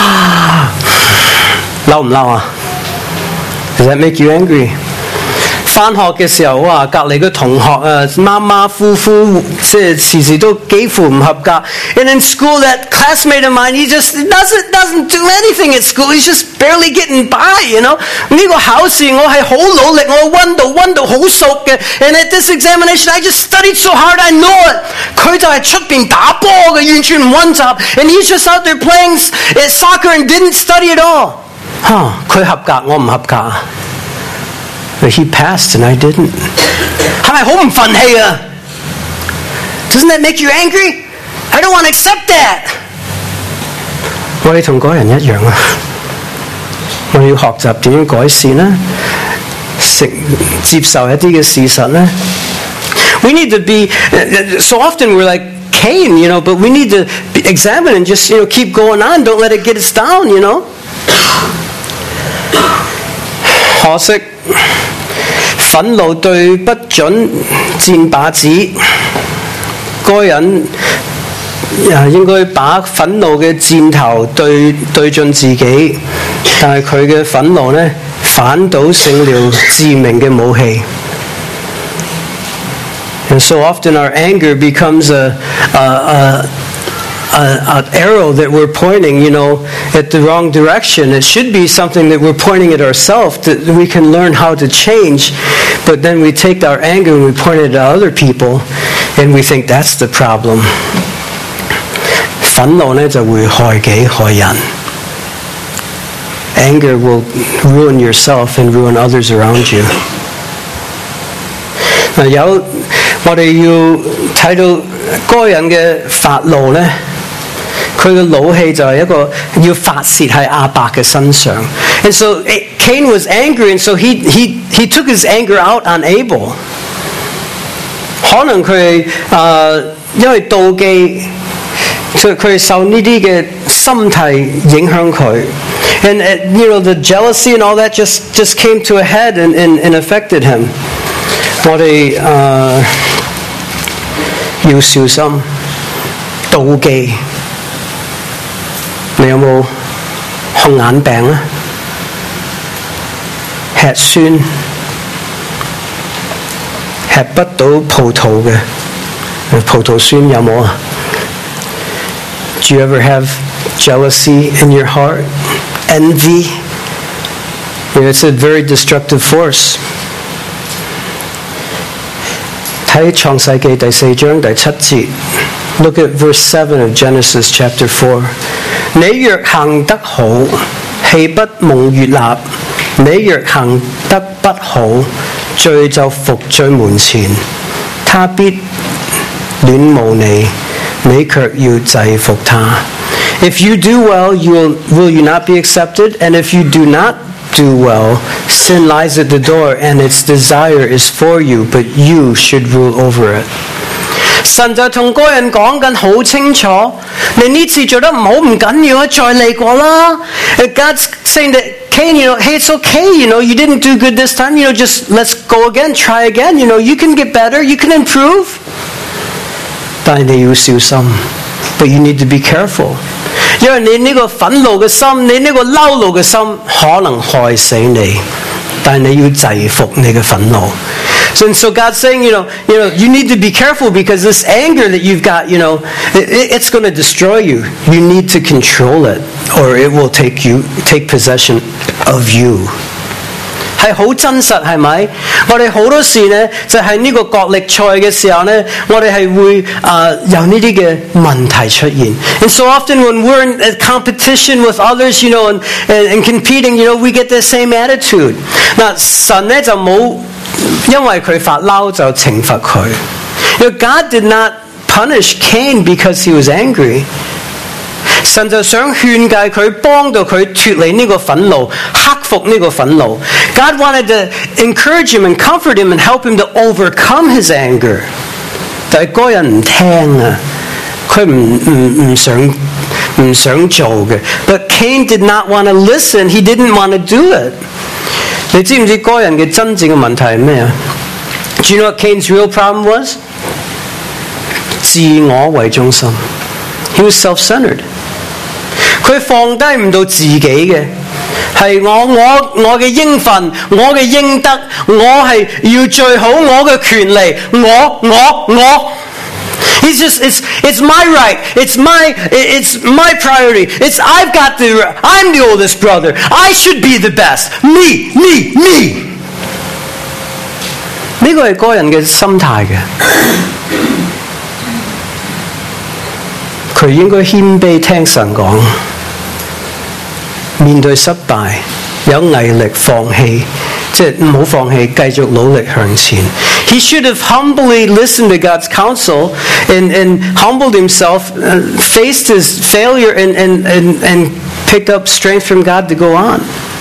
嬲唔嬲啊？ Does that make you angry? 返學嘅時候，哇！隔離嘅同學啊，馬馬虎虎，即係時時都幾乎唔合格。And in school, that classmate of mine, he just doesn't doesn't do anything at school. He's just barely getting by, you know. 呢個考試我係好努力，我温到温到好熟嘅。And at this examination, I just studied so hard, I know it. 佢就係出邊打波嘅，完全唔温習。And he's just out there playing soccer and didn't study at all. 嚇，佢合格，我唔合格啊！ But he passed and I didn't. 係咪好唔忿氣啊？ Doesn't that make you angry? I don't want to accept that. 我哋同嗰人一樣啊！我哋要學習點樣改善啦，食接受一啲嘅事實啦。We need to be so often we're like Cain, you know, but we need to examine and just, you know, keep going on. Don't let it get us down, you know. 可惜。 憤怒對不準箭靶子，嗰個人啊應該把憤怒嘅箭頭對對準自己，但係佢嘅憤怒呢，反倒成了致命嘅武器。And so often our anger becomes a, a, a, a, an arrow that we're pointing, you know, at the wrong direction. It should be something that we're pointing at ourselves, that we can learn how to change. But then we take our anger and we point it at other people, and we think that's the problem. 憤怒呢就會害己害人。Anger will ruin yourself and ruin others around you. 嗱，有我哋要睇到嗰個人嘅發怒呢，佢嘅怒氣就係一個要發泄喺亞伯嘅身上。And so Cain was angry, and so he he he took his anger out on Abel. 可能佢誒因為妒忌。佢佢受呢啲嘅心態影響佢 and uh, you know the jealousy and all that just just came to a head and and, and affected him. 我哋誒、uh, 要小心妒忌。你有冇紅眼病啊？吃酸，吃不到葡萄嘅葡萄酸有冇啊？Do you ever have jealousy in your heart? Envy? You know, it's a very destructive force. 睇創世記第四章第七節 Look at verse seven of Genesis chapter four. 你若行得好，豈不蒙悅納？你若行得不好，罪就伏在門前，他必戀慕你。你卻要制服他。If you do well, you will, will you not be accepted? And if you do not do well, sin lies at the door, and its desire is for you, but you should rule over it. 神就同嗰人講緊好清楚，你呢次做得唔好唔緊要啊，再嚟過啦。God's saying that Cain, you know, hey, it's okay, you know, you didn't do good this time, you know, just let's go again, try again, you know, you can get better, you can improve. 但係你要小心 ，but you need to be careful， 因為你呢個憤怒嘅心，你呢個嬲怒嘅心，可能害死你。但係你要制服你嘅憤怒。So, so God's saying, you know, you know, you need to be careful because this anger that you've got, you know, it, it's going to destroy you. You need to control it, or it will take you take possession of you. 係好真實係咪？我哋好多時呢，就係、是、呢個角力賽嘅時候呢，我哋係會啊、呃、有呢啲嘅問題出現。And so often when we're in a competition with others, you know, and, and, and competing, you know, we get the same attitude. 嗱，神呢就冇因為佢發嬲就懲罰佢。You know, God did not punish Cain because he was angry. 神就想勸誡佢，幫到佢脫離呢個憤怒，克服呢個憤怒。God wanted to encourage him and comfort him and help him to overcome his anger。但係嗰人唔聽啊，佢唔唔唔想唔想做嘅。But Cain did not want to listen. He didn't want to do it。你知唔知嗰人嘅真正嘅問題係咩啊 ？Do you know what Cain's real problem was？ 自我為中心。He was self-centered。佢放低唔到自己嘅，係我我我嘅應份，我嘅應得，我係要最好，我嘅權利，我我我。He's just it's it's my right, it's my it's my priority. It's I've got the I'm the oldest brother. I should be the best. Me me me. 呢個係個人嘅心態嘅。佢應該謙卑聽神講。面對失敗，有毅力放棄，即係唔好放棄，繼續努力向前。He should have humbly listened to God's counsel and, and humbled himself, uh, faced his failure and, and, and, and picked up strength from God to go on.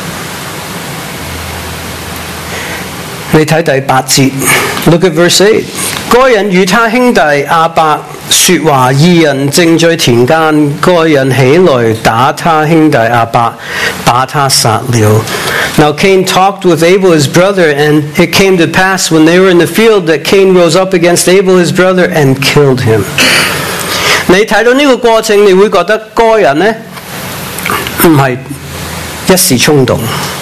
你睇第八節 ，Look at verse eight。該人與他兄弟亞伯說話，二人正在田間，該人起來打他兄弟亞伯，把他殺了。Now Cain talked with Abel his brother, and it came to pass when they were in the field that Cain rose up against Abel his brother and killed him. 你睇到呢個過程，你會覺得該人呢唔係一時衝動，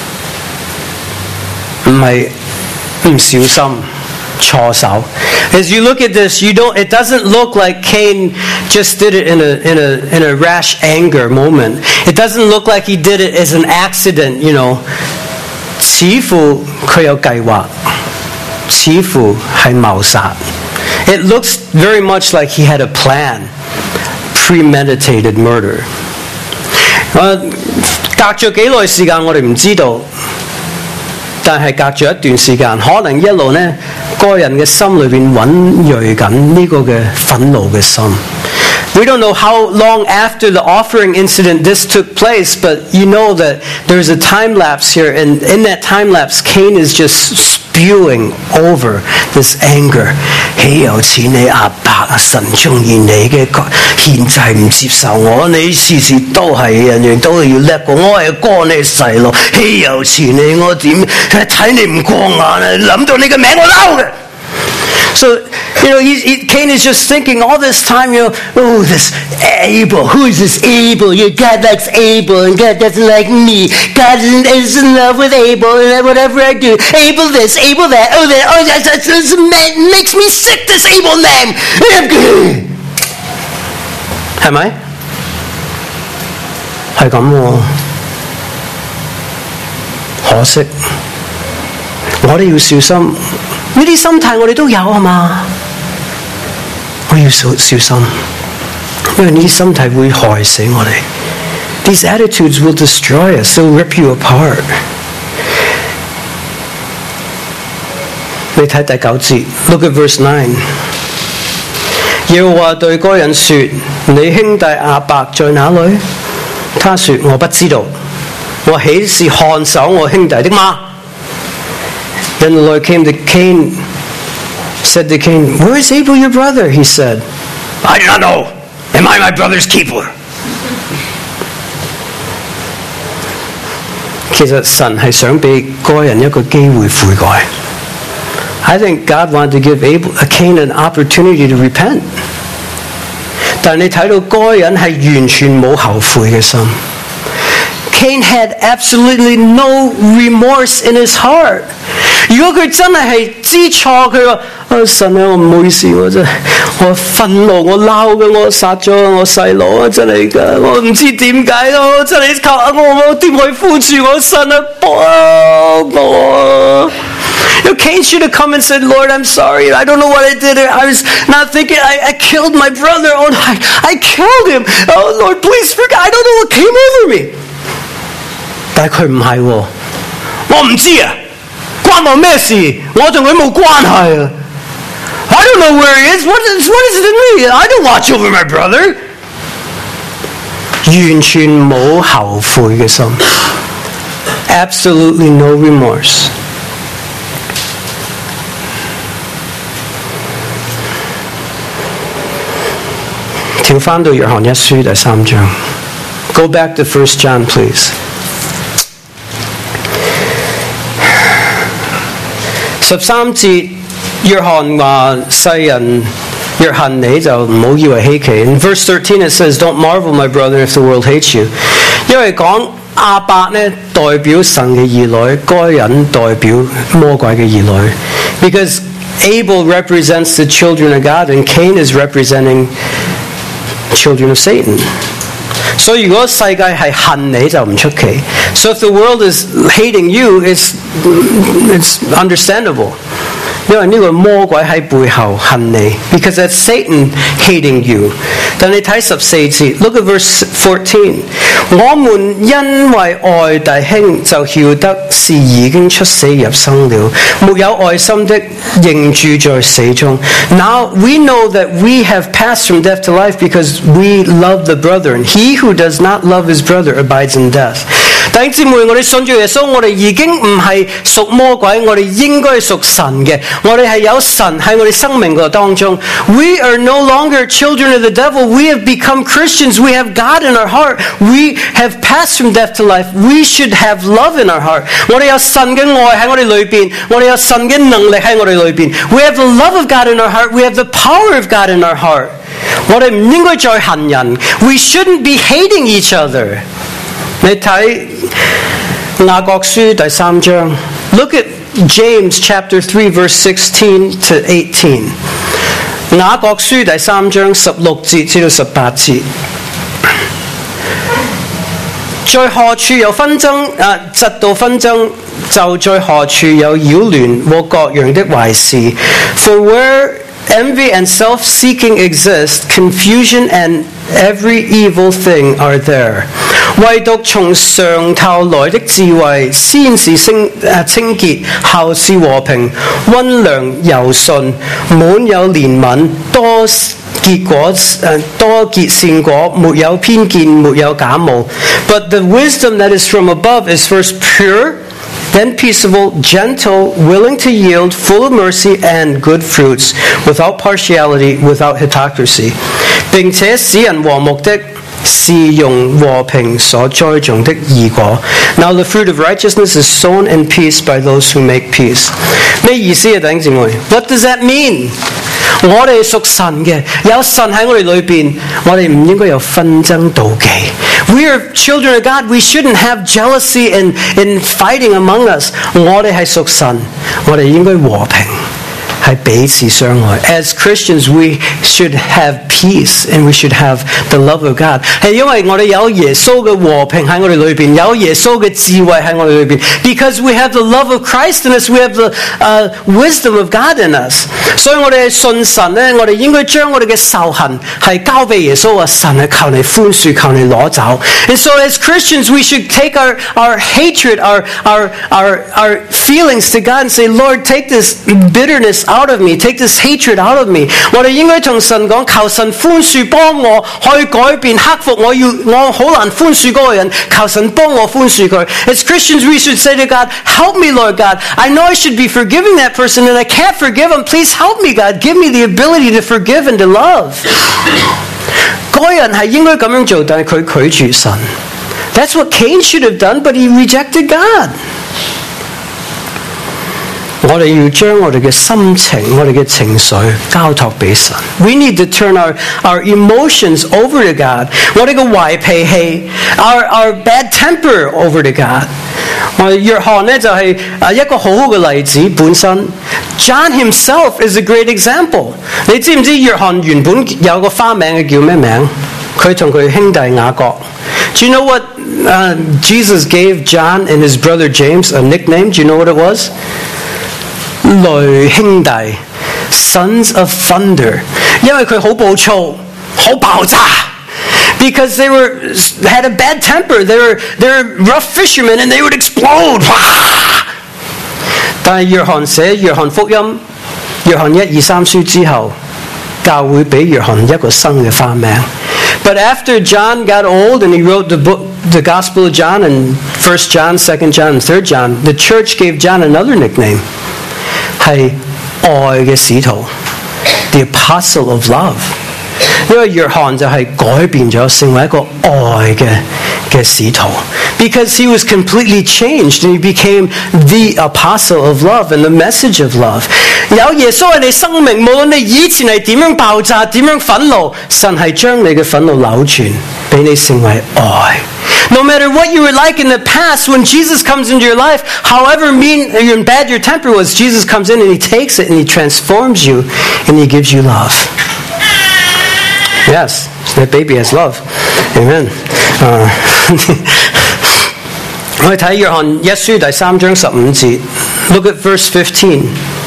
唔係唔小心錯手。As you look at this, you don't. It doesn't look like Cain just did it in a in a in a rash anger moment. It doesn't look like he did it as an accident. You know, 似乎佢有計劃，似乎係謀殺。It looks very much like he had a plan, premeditated murder. uh, 隔咗幾耐時間我哋唔知道，但係隔咗一段時間，可能一路呢個人嘅心裏邊醞釀緊呢個嘅憤怒嘅心。We don't know how long after the offering incident this took place, but you know that there's a time lapse here, and in that time lapse, Cain is just spewing over this anger. 豈有此理阿伯啊！神中意你嘅獻祭唔接受我，你次次都係人人都要叻過我係哥你細路，豈有此理我點睇你唔過眼啊！諗到你嘅名我嬲嘅。So, you know, he, he, Cain is just thinking all this time, you know, oh, this Abel, who is this Abel? You God likes Abel and God doesn't like me. God is in love with Abel and whatever I do, Abel this, Abel that, oh that, oh that, that, that makes me sick, this Abel name. 係咪？係咁喎，可惜，我哋要小心。呢啲心態我哋都有係嘛？我要小小心，因為呢啲心態會害死我哋。These attitudes will destroy us. They'll rip you apart. 你睇第九節 ，Look at verse nine. 耶和華對該人說：你兄弟亞伯在哪裏？他說：我不知道。我豈是看守我兄弟的嗎？Then the Lord came to Cain, said to Cain, Where is Abel your brother? He said, I do not know. Am I my brother's keeper? 其實神係想俾該人一個機會悔改。I think God wanted to give Abel, Cain an opportunity to repent. 但你睇到該人係完全冇後悔嘅心。Cain had absolutely no remorse in his heart. 如果佢真係係知錯，佢話：啊神啊，我唔好意思，我真係我憤怒，我嬲嘅，我殺咗我細佬啊！真係㗎，我唔知點解咯，真係求我我點可以寬恕我神啊？幫我！ You know, Cain should have come and said, Lord, I'm sorry. I don't know what I did. I was not thinking. I, I killed my brother. Oh, I, I killed him. Oh, Lord, please forgive. I don't know what came over me. 但係佢唔係喎，我唔知啊，關我咩事？我同佢冇關係啊。I don't know where he is. What is, what is it to me? I don't watch over my brother. 完全冇後悔嘅心 ，absolutely no remorse。跳翻到約翰一書第三章 ，Go back to First John, please。十三節，約翰話世人若恨你就唔好以為稀奇。In verse thirteen it says, Don't marvel, my brother, if the world hates you。因為講亞伯呢代表神嘅兒女，該人代表魔鬼嘅兒女。Because Abel represents the children of God and Cain is representing children of Satan. 所以如果世界係恨你就唔出奇。So if the world is hating you, it's it's understandable. 因為呢個魔鬼喺背後恨你 ，because that's Satan hating you。但你睇十四節 ，look at verse fourteen。我們因為愛弟兄，就曉得是已經出死入生了；沒有愛心的，仍住在死中。Now we know that we have passed from death to life because we love the brother, and he who does not love his brother abides in death。弟兄姊妹，我哋信住耶穌，我哋已經唔係屬魔鬼，我哋應該係屬神嘅。我哋係有神喺我哋生命嘅當中。We are no longer children of the devil. We have become Christians. We have God in our heart. We have passed from death to life. We should have love in our heart. 我哋有神嘅愛喺我哋裏邊，我哋有神嘅能力喺我哋裏邊。We have the love of God in our heart. We have the power of God in our heart. 我哋唔應該再恨人。We shouldn't be hating each other。你睇雅各書第三章 ，Look at James chapter three verse sixteen to eighteen。雅各書第三章十六節至到十八節。在何處有紛爭啊，嫉妒紛爭，就在何處有擾亂和各樣的壞事。For where envy and self-seeking exist, confusion and every evil thing are there。唯獨從上頭來的智慧，先是清清潔，後是和平，溫良柔順，滿有憐憫，多結果多結善果，沒有偏見，沒有假冒。But the wisdom that is from above is first pure, then peaceable, gentle, willing to yield, full of mercy and good fruits, without partiality, without hypocrisy。並且使人和睦的，是用和平所栽種的義果。Now the fruit of righteousness is sown in peace by those who make peace。咩意思啊，弟兄姊妹 ？What does that mean？我哋屬神嘅，有神喺我哋裏邊，我哋唔應該有紛爭妒忌。We are children of God. We shouldn't have jealousy and in fighting among us。我哋係屬神，我哋應該和平。係彼此相愛。As Christians, we should have peace and we should have the love of God。係因為我哋有耶穌嘅和平喺我哋裏邊，有耶穌嘅智慧喺我哋裏邊。Because we have the love of Christ in us, we have the、uh, wisdom of God in us。所以我哋信神咧，我哋應該將我哋嘅仇恨係交俾耶穌啊！神係求你寬恕，求你攞走。And so as Christians, we should take our our hatred, our our our our feelings to God and say, Lord, take this bitterness out of me, take this hatred out of me。我哋應該同神講，求神寬恕，幫我去改變，克服我要我好難寬恕嗰個人，求神幫我寬恕佢。As Christians, we should say to God, help me, Lord God. I know I should be forgiving that person and I can't forgive him. Please help me, God. Give me the ability to forgive and to love。嗰個人係應該咁樣做，但係佢拒絕神。That's what Cain should have done, but he rejected God。我哋要將我哋嘅心情、我哋嘅情緒交託俾神。We need to turn our our emotions over to God。我哋嘅壞脾氣 ，our our bad temper over to God。我哋約翰咧就係啊一個好好嘅例子本身。John himself is a great example。你知唔知約翰原本有個花名嘅叫咩名？佢同佢兄弟雅各。Do you know what uh, Jesus gave John and his brother James a nickname? Do you know what it was?雷兄弟 Sons of Thunder， 因為佢好暴躁，好爆炸。Because they were had a bad temper, they were they were rough fishermen and they would explode。但係約翰寫約翰福音，約翰一二三書之後，教會俾約翰一個新嘅花名。But after John got old and he wrote the book, the Gospel of John and First John, Second John, and Third John, the church gave John another nickname。係愛嘅使徒 ，the apostle of love。因為約翰就係改變咗，成為一個愛嘅嘅使徒。Because he was completely changed and he became the apostle of love and the message of love。有耶穌喺你生命，無論你以前係點樣爆炸、點樣憤怒，神係將你嘅憤怒扭轉，俾你成為愛。No matter what you were like in the past, when Jesus comes into your life, however mean and bad your temper was, Jesus comes in and he takes it and he transforms you and he gives you love. Yes, that baby has love. Amen. 我哋睇約翰一書第三章十五節 Look at verse fifteen.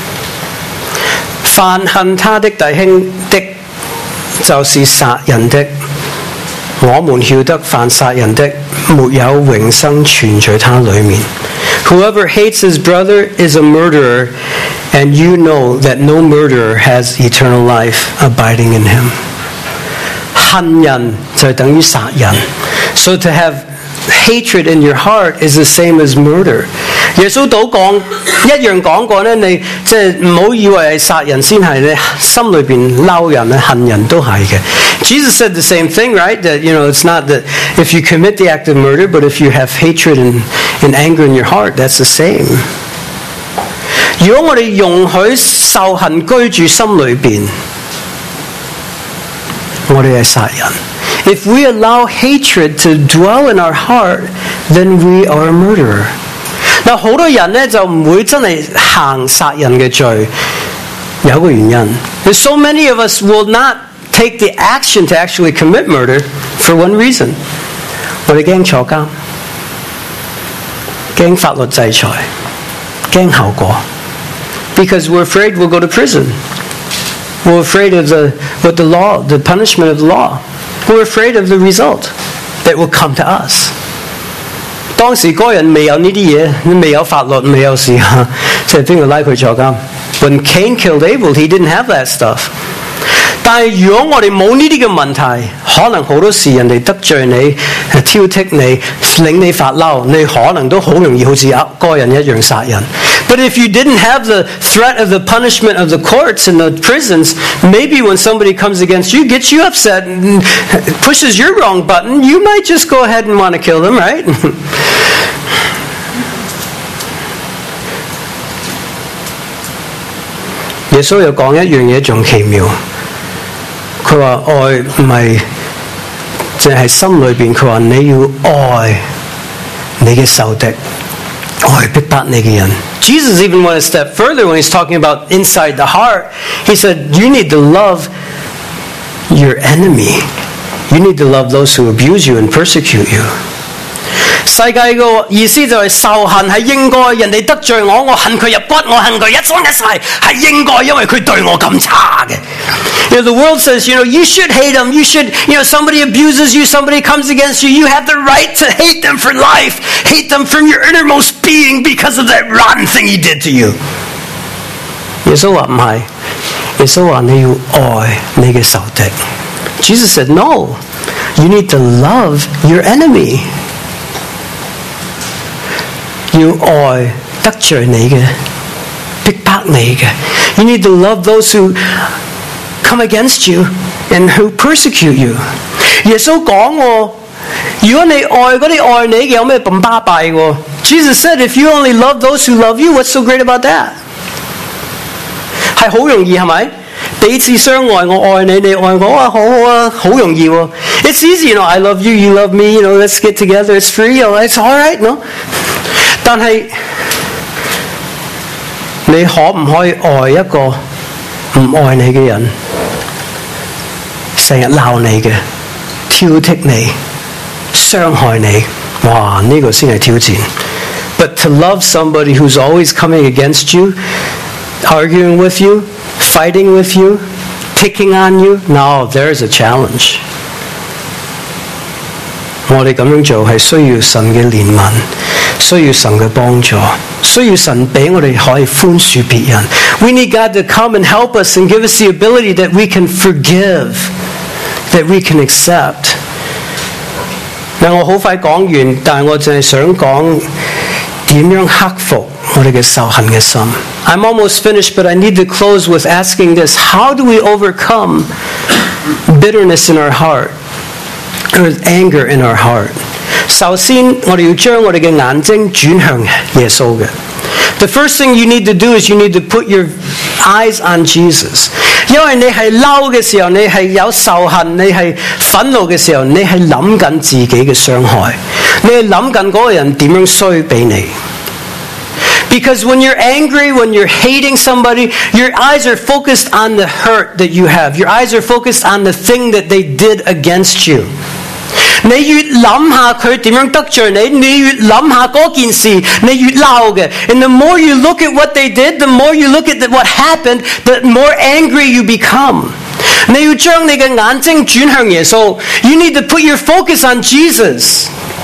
凡恨他的弟兄的，就是殺人的。我們曉得凡殺人的，沒有永生存在他裏面。Whoever hates his brother is a murderer, and you know that no murderer has eternal life abiding in him。恨人就等於殺人。So to have hatred in your heart is the same as murder。耶穌都講一樣講過咧，你即係唔好以為係殺人先係，你心裏邊嬲人咧、恨人都係嘅。Jesus said the same thing, right? That you know, it's not that if you commit the act of murder, but if you have hatred and, and anger in your heart, that's the same。如果我哋容許仇恨居住心裏邊， 我哋係殺人。If we allow hatred to dwell in our heart, then we are a murderer. 嗱，好多人咧就唔會真係行殺人嘅罪，有一個原因。There's so many of us will not take the action to actually commit murder for one reason. 我哋驚坐監，驚法律制裁，驚後果。Because we're afraid we'll go to prison. We're afraid of the what the law, the punishment of the law. We're afraid of the result that will come to us. 當時嗰人未有呢啲嘢，未有法律，未有事嚇，即係邊個拉佢坐監 ？When Cain killed Abel, he didn't have that stuff. 但係如果我哋冇呢啲嘅問題，可能好多時人哋得罪你、挑剔你、令你發嬲，你可能都好容易好似嗰個人一樣殺人。But if you didn't have the threat of the punishment of the courts and the prisons, maybe when somebody comes against you, gets you upset, and pushes your wrong button, you might just go ahead and want to kill them, right? 耶穌又講一樣嘢仲奇妙，佢話愛唔係淨係心裏邊，佢話你要愛你嘅仇敵，愛逼迫你嘅人。Jesus even went a step further when he's talking about inside the heart. He said, you need to love your enemy. You need to love those who abuse you and persecute you. 世界嘅意思就係仇恨係應該，人哋得罪我，我恨佢入骨，我恨佢一生一世，係應該，因為佢對我咁差嘅。You know, the world says, you know, you should hate them. You should, you know, somebody abuses you, somebody comes against you. You have the right to hate them for life. Hate them from your innermost being because of that rotten thing he did to you. 耶穌話唔係，耶穌話你要愛你嘅仇敵。Jesus said, no, you need to love your enemy. 要愛得罪你嘅、逼迫你嘅。You need to love those who come against you and who persecute you. 耶穌講喎，如果你愛嗰啲愛你嘅，有咩咁巴閉喎 ？Jesus said, if you only love those who love you, what's so great about that? 係好容易係咪？彼此相愛，我愛你，你愛我啊，好好啊，好容易喎。It's easy, you know. I love you, you love me. You know, let's get together. It's free. You know, it's all right, no? 但係你可唔可以愛一個唔愛你嘅人，成日鬧你嘅、挑剔你、傷害你？哇！呢個先係挑戰。But to love somebody who's always coming against you, arguing with you, fighting with you, picking on you, no, there's a challenge. 我哋咁樣做係需要神嘅憐憫，需要神嘅幫助，需要神俾我哋可以寬恕別人。We need God to come and help us and give us the ability that we can forgive, that we can accept. 嗱，我好快講完，但係我淨係想講點樣克服我哋嘅仇恨嘅心。I'm almost finished, but I need to close with asking this: how do we overcome bitterness in our heart? Or anger in our heart. 首先，我哋要將我哋嘅眼睛轉向耶穌嘅。The first thing you need to do is you need to put your eyes on Jesus. 因為你係嬲嘅時候，你係有仇恨，你係憤怒嘅時候，你係諗緊自己嘅傷害，你係諗緊嗰個人點樣衰俾你。Because when you're angry, when you're hating somebody, your eyes are focused on the hurt that you have. Your eyes are focused on the thing that they did against you. 你越諗下佢點樣得罪你，你越諗下嗰件事，你越嬲嘅。And the more you look at what they did, the more you look at what happened, the more angry you become. 你要將你嘅眼睛轉向耶穌。You need to put your focus on Jesus.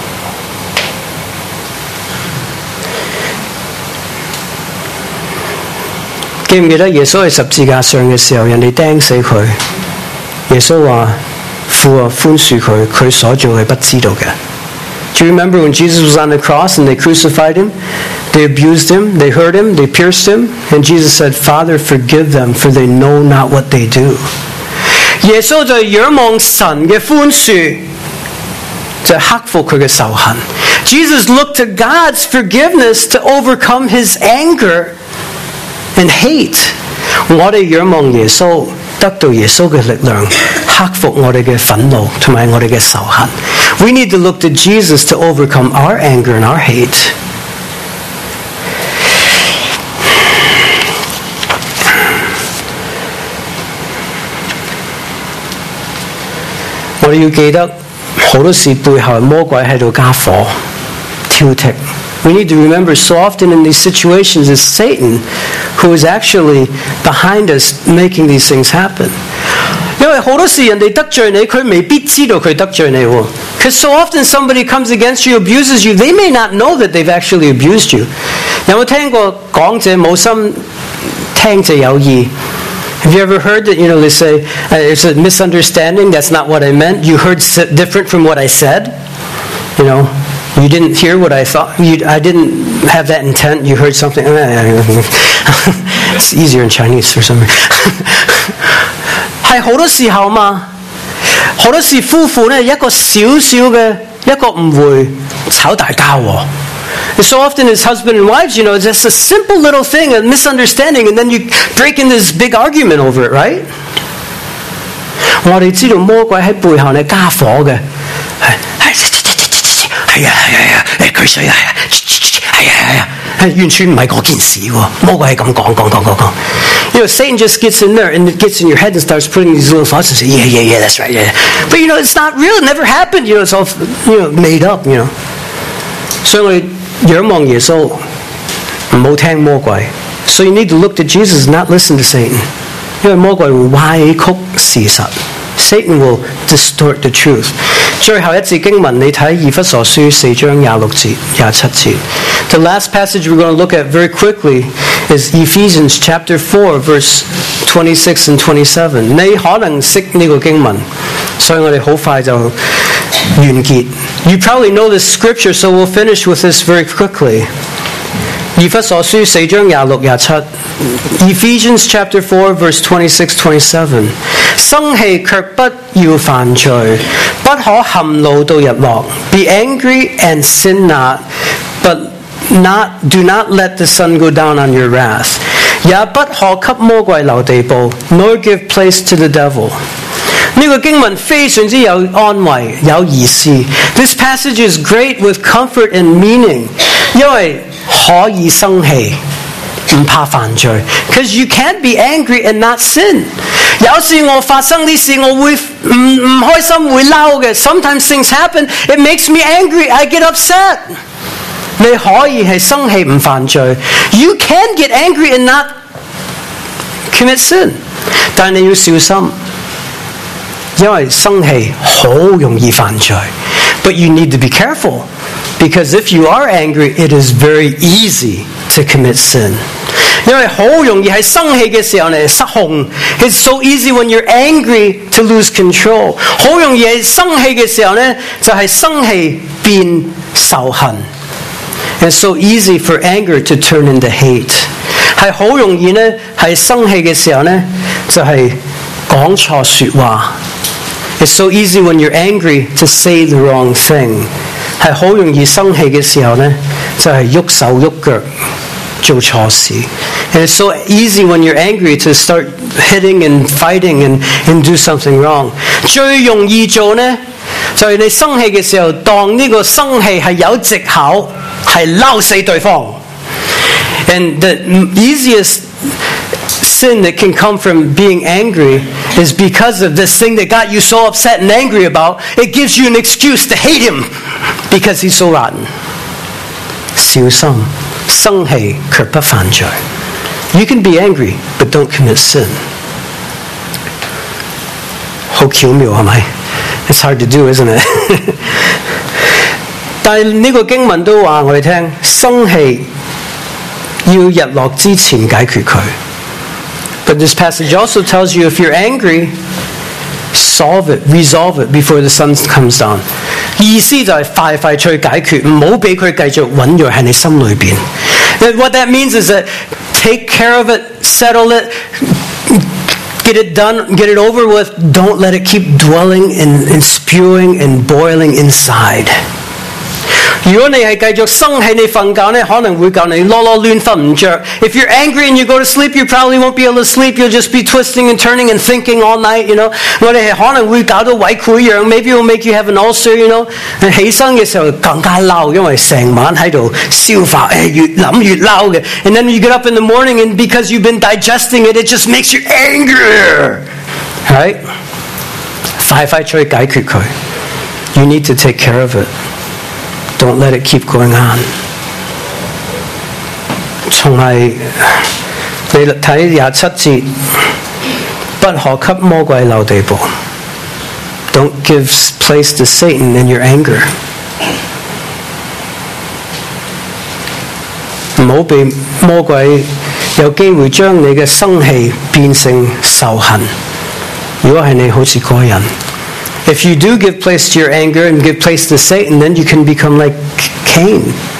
記唔記得耶穌喺十字架上嘅時候，人哋釘死佢，耶穌話：父啊，寬恕佢，佢所做係不知道嘅。Do you remember when Jesus was on the cross and they crucified him? They abused him, they hurt him, they pierced him, and Jesus said, Father, forgive them, for they know not what they do. 耶穌就仰望神嘅寬恕，就克服佢嘅仇恨。Jesus looked to God's forgiveness to overcome his anger and hate. 我哋仰望耶穌，得到耶穌嘅力量， 克服我哋嘅憤怒同埋我哋嘅仇恨。We need to look to Jesus to overcome our anger and our hate. 我哋要記得好多時背後係魔鬼喺度加火挑剔。We need to remember so often in these situations it's Satan who is actually behind us making these things happen. 因為好多時人哋得罪你，佢未必知道佢得罪你喎。Because so often somebody comes against you, abuses you, they may not know that they've actually abused you. 有冇聽過講者冇心，聽者有意？Have you ever heard that, you know, they say, uh, it's a misunderstanding, that's not what I meant, you heard different from what I said, you know, you didn't hear what I thought, you, I didn't have that intent, you heard something, it's easier in Chinese for some reason. 係好多時候嘛，好多時夫婦呢，一個小小嘅一個誤會炒大交喎。So often as husband and wives, you know, it's just a simple little thing, a misunderstanding, and then you break into this big argument over it, right? 我哋知道魔鬼喺背後咧加火嘅，係係係啊係啊係啊，誒佢水啊係啊係啊係啊，係完全唔係嗰件事喎。魔鬼係咁講講講講講。You know, Satan just gets in there and it gets in your head and starts putting these little thoughts and say, yeah, yeah, yeah, that's right, yeah. But you know, it's not real, it never happened, you know, it's all, you know, made up, you know. 所以我哋仰望耶穌，唔好聽魔鬼。So you need to look to Jesus, not listen to Satan. 因為魔鬼會歪曲事實。Satan will distort the truth. 最後一節經文，你睇以弗所書四章廿六節、廿七節。The last passage we're going to look at very quickly is Ephesians chapter four, verse twenty-six and twenty-seven. 你可能識呢個經文，所以我哋好快就完結。You probably know this scripture, so we'll finish with this very quickly. 以弗所書四章廿六廿七 Ephesians chapter four, verse twenty-six twenty-seven. 生氣卻不要犯罪，不可含怒到日落。Be angry and sin not, but not do not let the sun go down on your wrath. 也不可給魔鬼留地步 nor give place to the devil. 呢個經文非常之有安慰，有意思。This passage is great with comfort and meaning， 因為可以生氣，唔怕犯罪。Because you can't be angry and not sin。有時我發生啲事，我會唔唔開心，會嬲嘅。Sometimes things happen, it makes me angry, I get upset。你可以係生氣唔犯罪。You can get angry and not commit sin， 但你要小心。因為生氣好容易犯罪 ，but you need to be careful because if you are angry, it is very easy to commit sin. 因為好容易喺生氣嘅時候咧失控 ，it's so easy when you're angry to lose control. 好容易喺生氣嘅時候咧就係生氣變仇恨 ，it's so easy for anger to turn into hate. 係好容易咧喺生氣嘅時候咧就係講錯說話。It's so easy when you're angry to say the wrong thing. 係好容易生氣嘅時候呢，就係喐手喐腳做錯事。And it's so easy when you're angry to start hitting and fighting and, and do something wrong. 最容易做呢，就係你生氣嘅時候，當呢個生氣係有藉口，係嬲死對方。And the easiest sin that can come from being angry is because of this thing that got you so upset and angry about, it gives you an excuse to hate him because he's so rotten. 小心，生氣卻不犯罪。You can be angry, but don't commit sin. 好巧妙係咪？ It's hard to do, isn't it? 但係呢個經文都話我哋聽，生氣要日落之前解決佢。But this passage also tells you if you're angry, solve it, resolve it before the sun comes down. 意思就係快快脆解決，唔好俾佢繼續醞釀喺你心裏邊。What that means is that take care of it, settle it, get it done, get it over with. Don't let it keep dwelling and, and spewing and boiling inside. 如果你係繼續生氣，你瞓覺咧，可能會教你囉囉攣瞓唔着。If you're angry and you go to sleep, you probably won't be able to sleep. You'll just be twisting and turning and thinking all night. You know， 我哋係可能會搞到胃潰瘍 ，maybe it will make you have an ulcer. You know， 起身嘅時候更加嬲，因為成晚喺度消化，誒越諗越嬲嘅。And then you get up in the morning and because you've been digesting it, it just makes you angrier. Right？ 快快出去解決佢。You need to take care of it. Don't let it keep going on. 從係你睇廿七節，不可給魔鬼留地步。Don't give place to Satan in your anger. 唔好俾魔鬼有機會將你嘅生氣變成仇恨。如果係你好似嗰個人。If you do give place to your anger and give place to Satan, then you can become like Cain.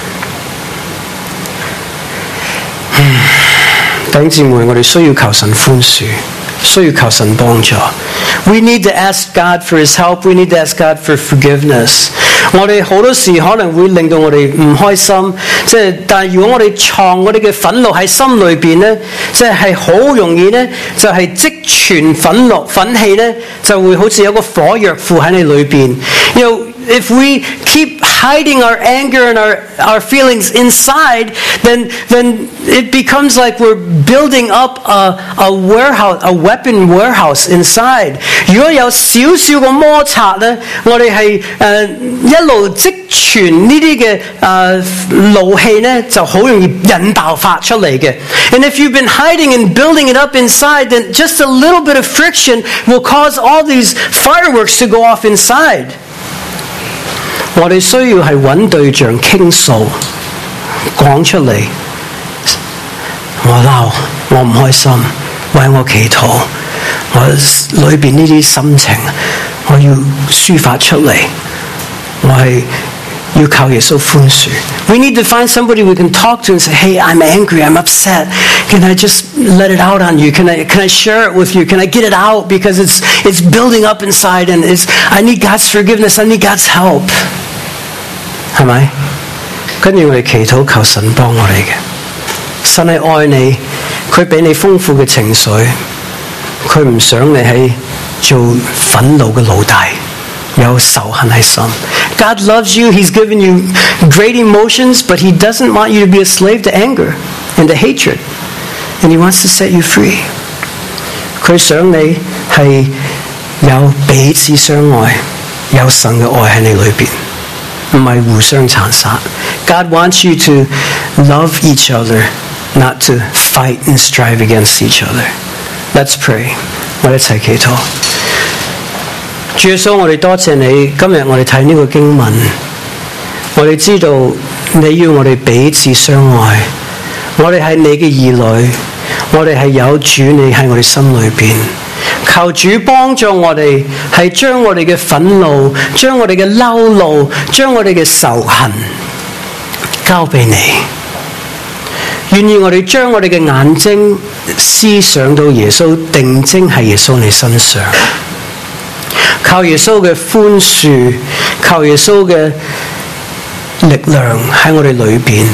弟兄姊妹，我哋需要求神寬恕，需要求神幫助。We need to ask God for His help. We need to ask God for forgiveness. 我哋好多時可能會令到我哋唔開心，即係但係如果我哋藏我哋嘅憤怒喺心裏邊咧，即係係好容易咧，就係、是、積存憤怒憤氣咧，就會好似有個火藥庫喺你裏邊。You know, if we keep hiding our anger and our, our feelings inside, then then it becomes like we're building up a, a warehouse, a weapon warehouse inside. 如果有少少嘅摩擦咧，我哋係誒一路積存呢啲嘅誒怒氣咧，就好容易引爆發出嚟嘅。And if you've been hiding and building it up inside, then just a little bit of friction will cause all these fireworks to go off inside. 我哋需要係揾對象傾訴，講出嚟。我嬲，我唔開心，為我祈禱，我裏邊呢啲心情，我要抒發出嚟。我係要靠耶穌寬恕。We need to find somebody we can talk to and say, "Hey, I'm angry. I'm upset. Can I just let it out on you? Can I can I share it with you? Can I get it out because it's it's building up inside and it's I need God's forgiveness. I need God's help." 係咪？跟住我哋祈禱求神幫我哋嘅。神係愛你，佢俾你豐富嘅情緒，佢唔想你喺做憤怒嘅奴隸，有仇恨喺心。God loves you. He's given you great emotions, but He doesn't want you to be a slave to anger and to hatred. And He wants to set you free. 佢想你係有彼此相愛，有神嘅愛喺你裏邊。唔係互相殘殺。God wants you to love each other, not to fight and strive against each other. Let's pray. 我哋一齊祈禱。主耶穌，我哋多謝你，今日我哋睇呢個經文，我哋知道你要我哋彼此相愛，我哋係你嘅兒女，我哋係有主，你喺我哋心裏邊。求主幫助我哋，係將我哋嘅憤怒、將我哋嘅嬲怒、將我哋嘅仇恨交俾你。願意我哋將我哋嘅眼睛思想到耶穌，定睛喺耶穌你身上，靠耶穌嘅寬恕，靠耶穌嘅力量喺我哋裏邊。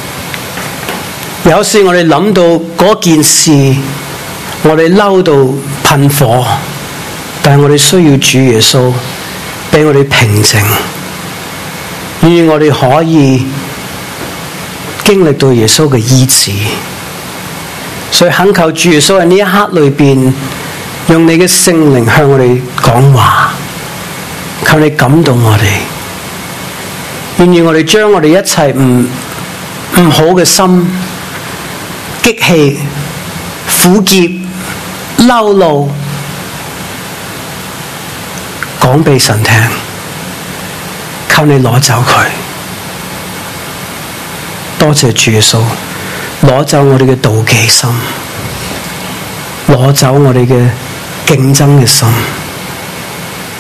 有時我哋諗到嗰件事，我哋嬲到噴火，但係我哋需要主耶穌俾我哋平靜，願意我哋可以經歷到耶穌嘅醫治。所以懇求主耶穌喺呢一刻裏邊，用你嘅聖靈向我哋講話，求你感動我哋，願意我哋將我哋一切唔唔好嘅心、激氣、苦澀、嬲怒講俾神聽，求你攞走佢。多謝主耶穌，攞走我哋嘅妒忌心，攞走我哋嘅競爭嘅心。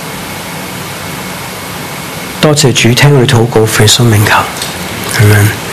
多謝主，聽我哋禱告，奉耶穌名求，阿們。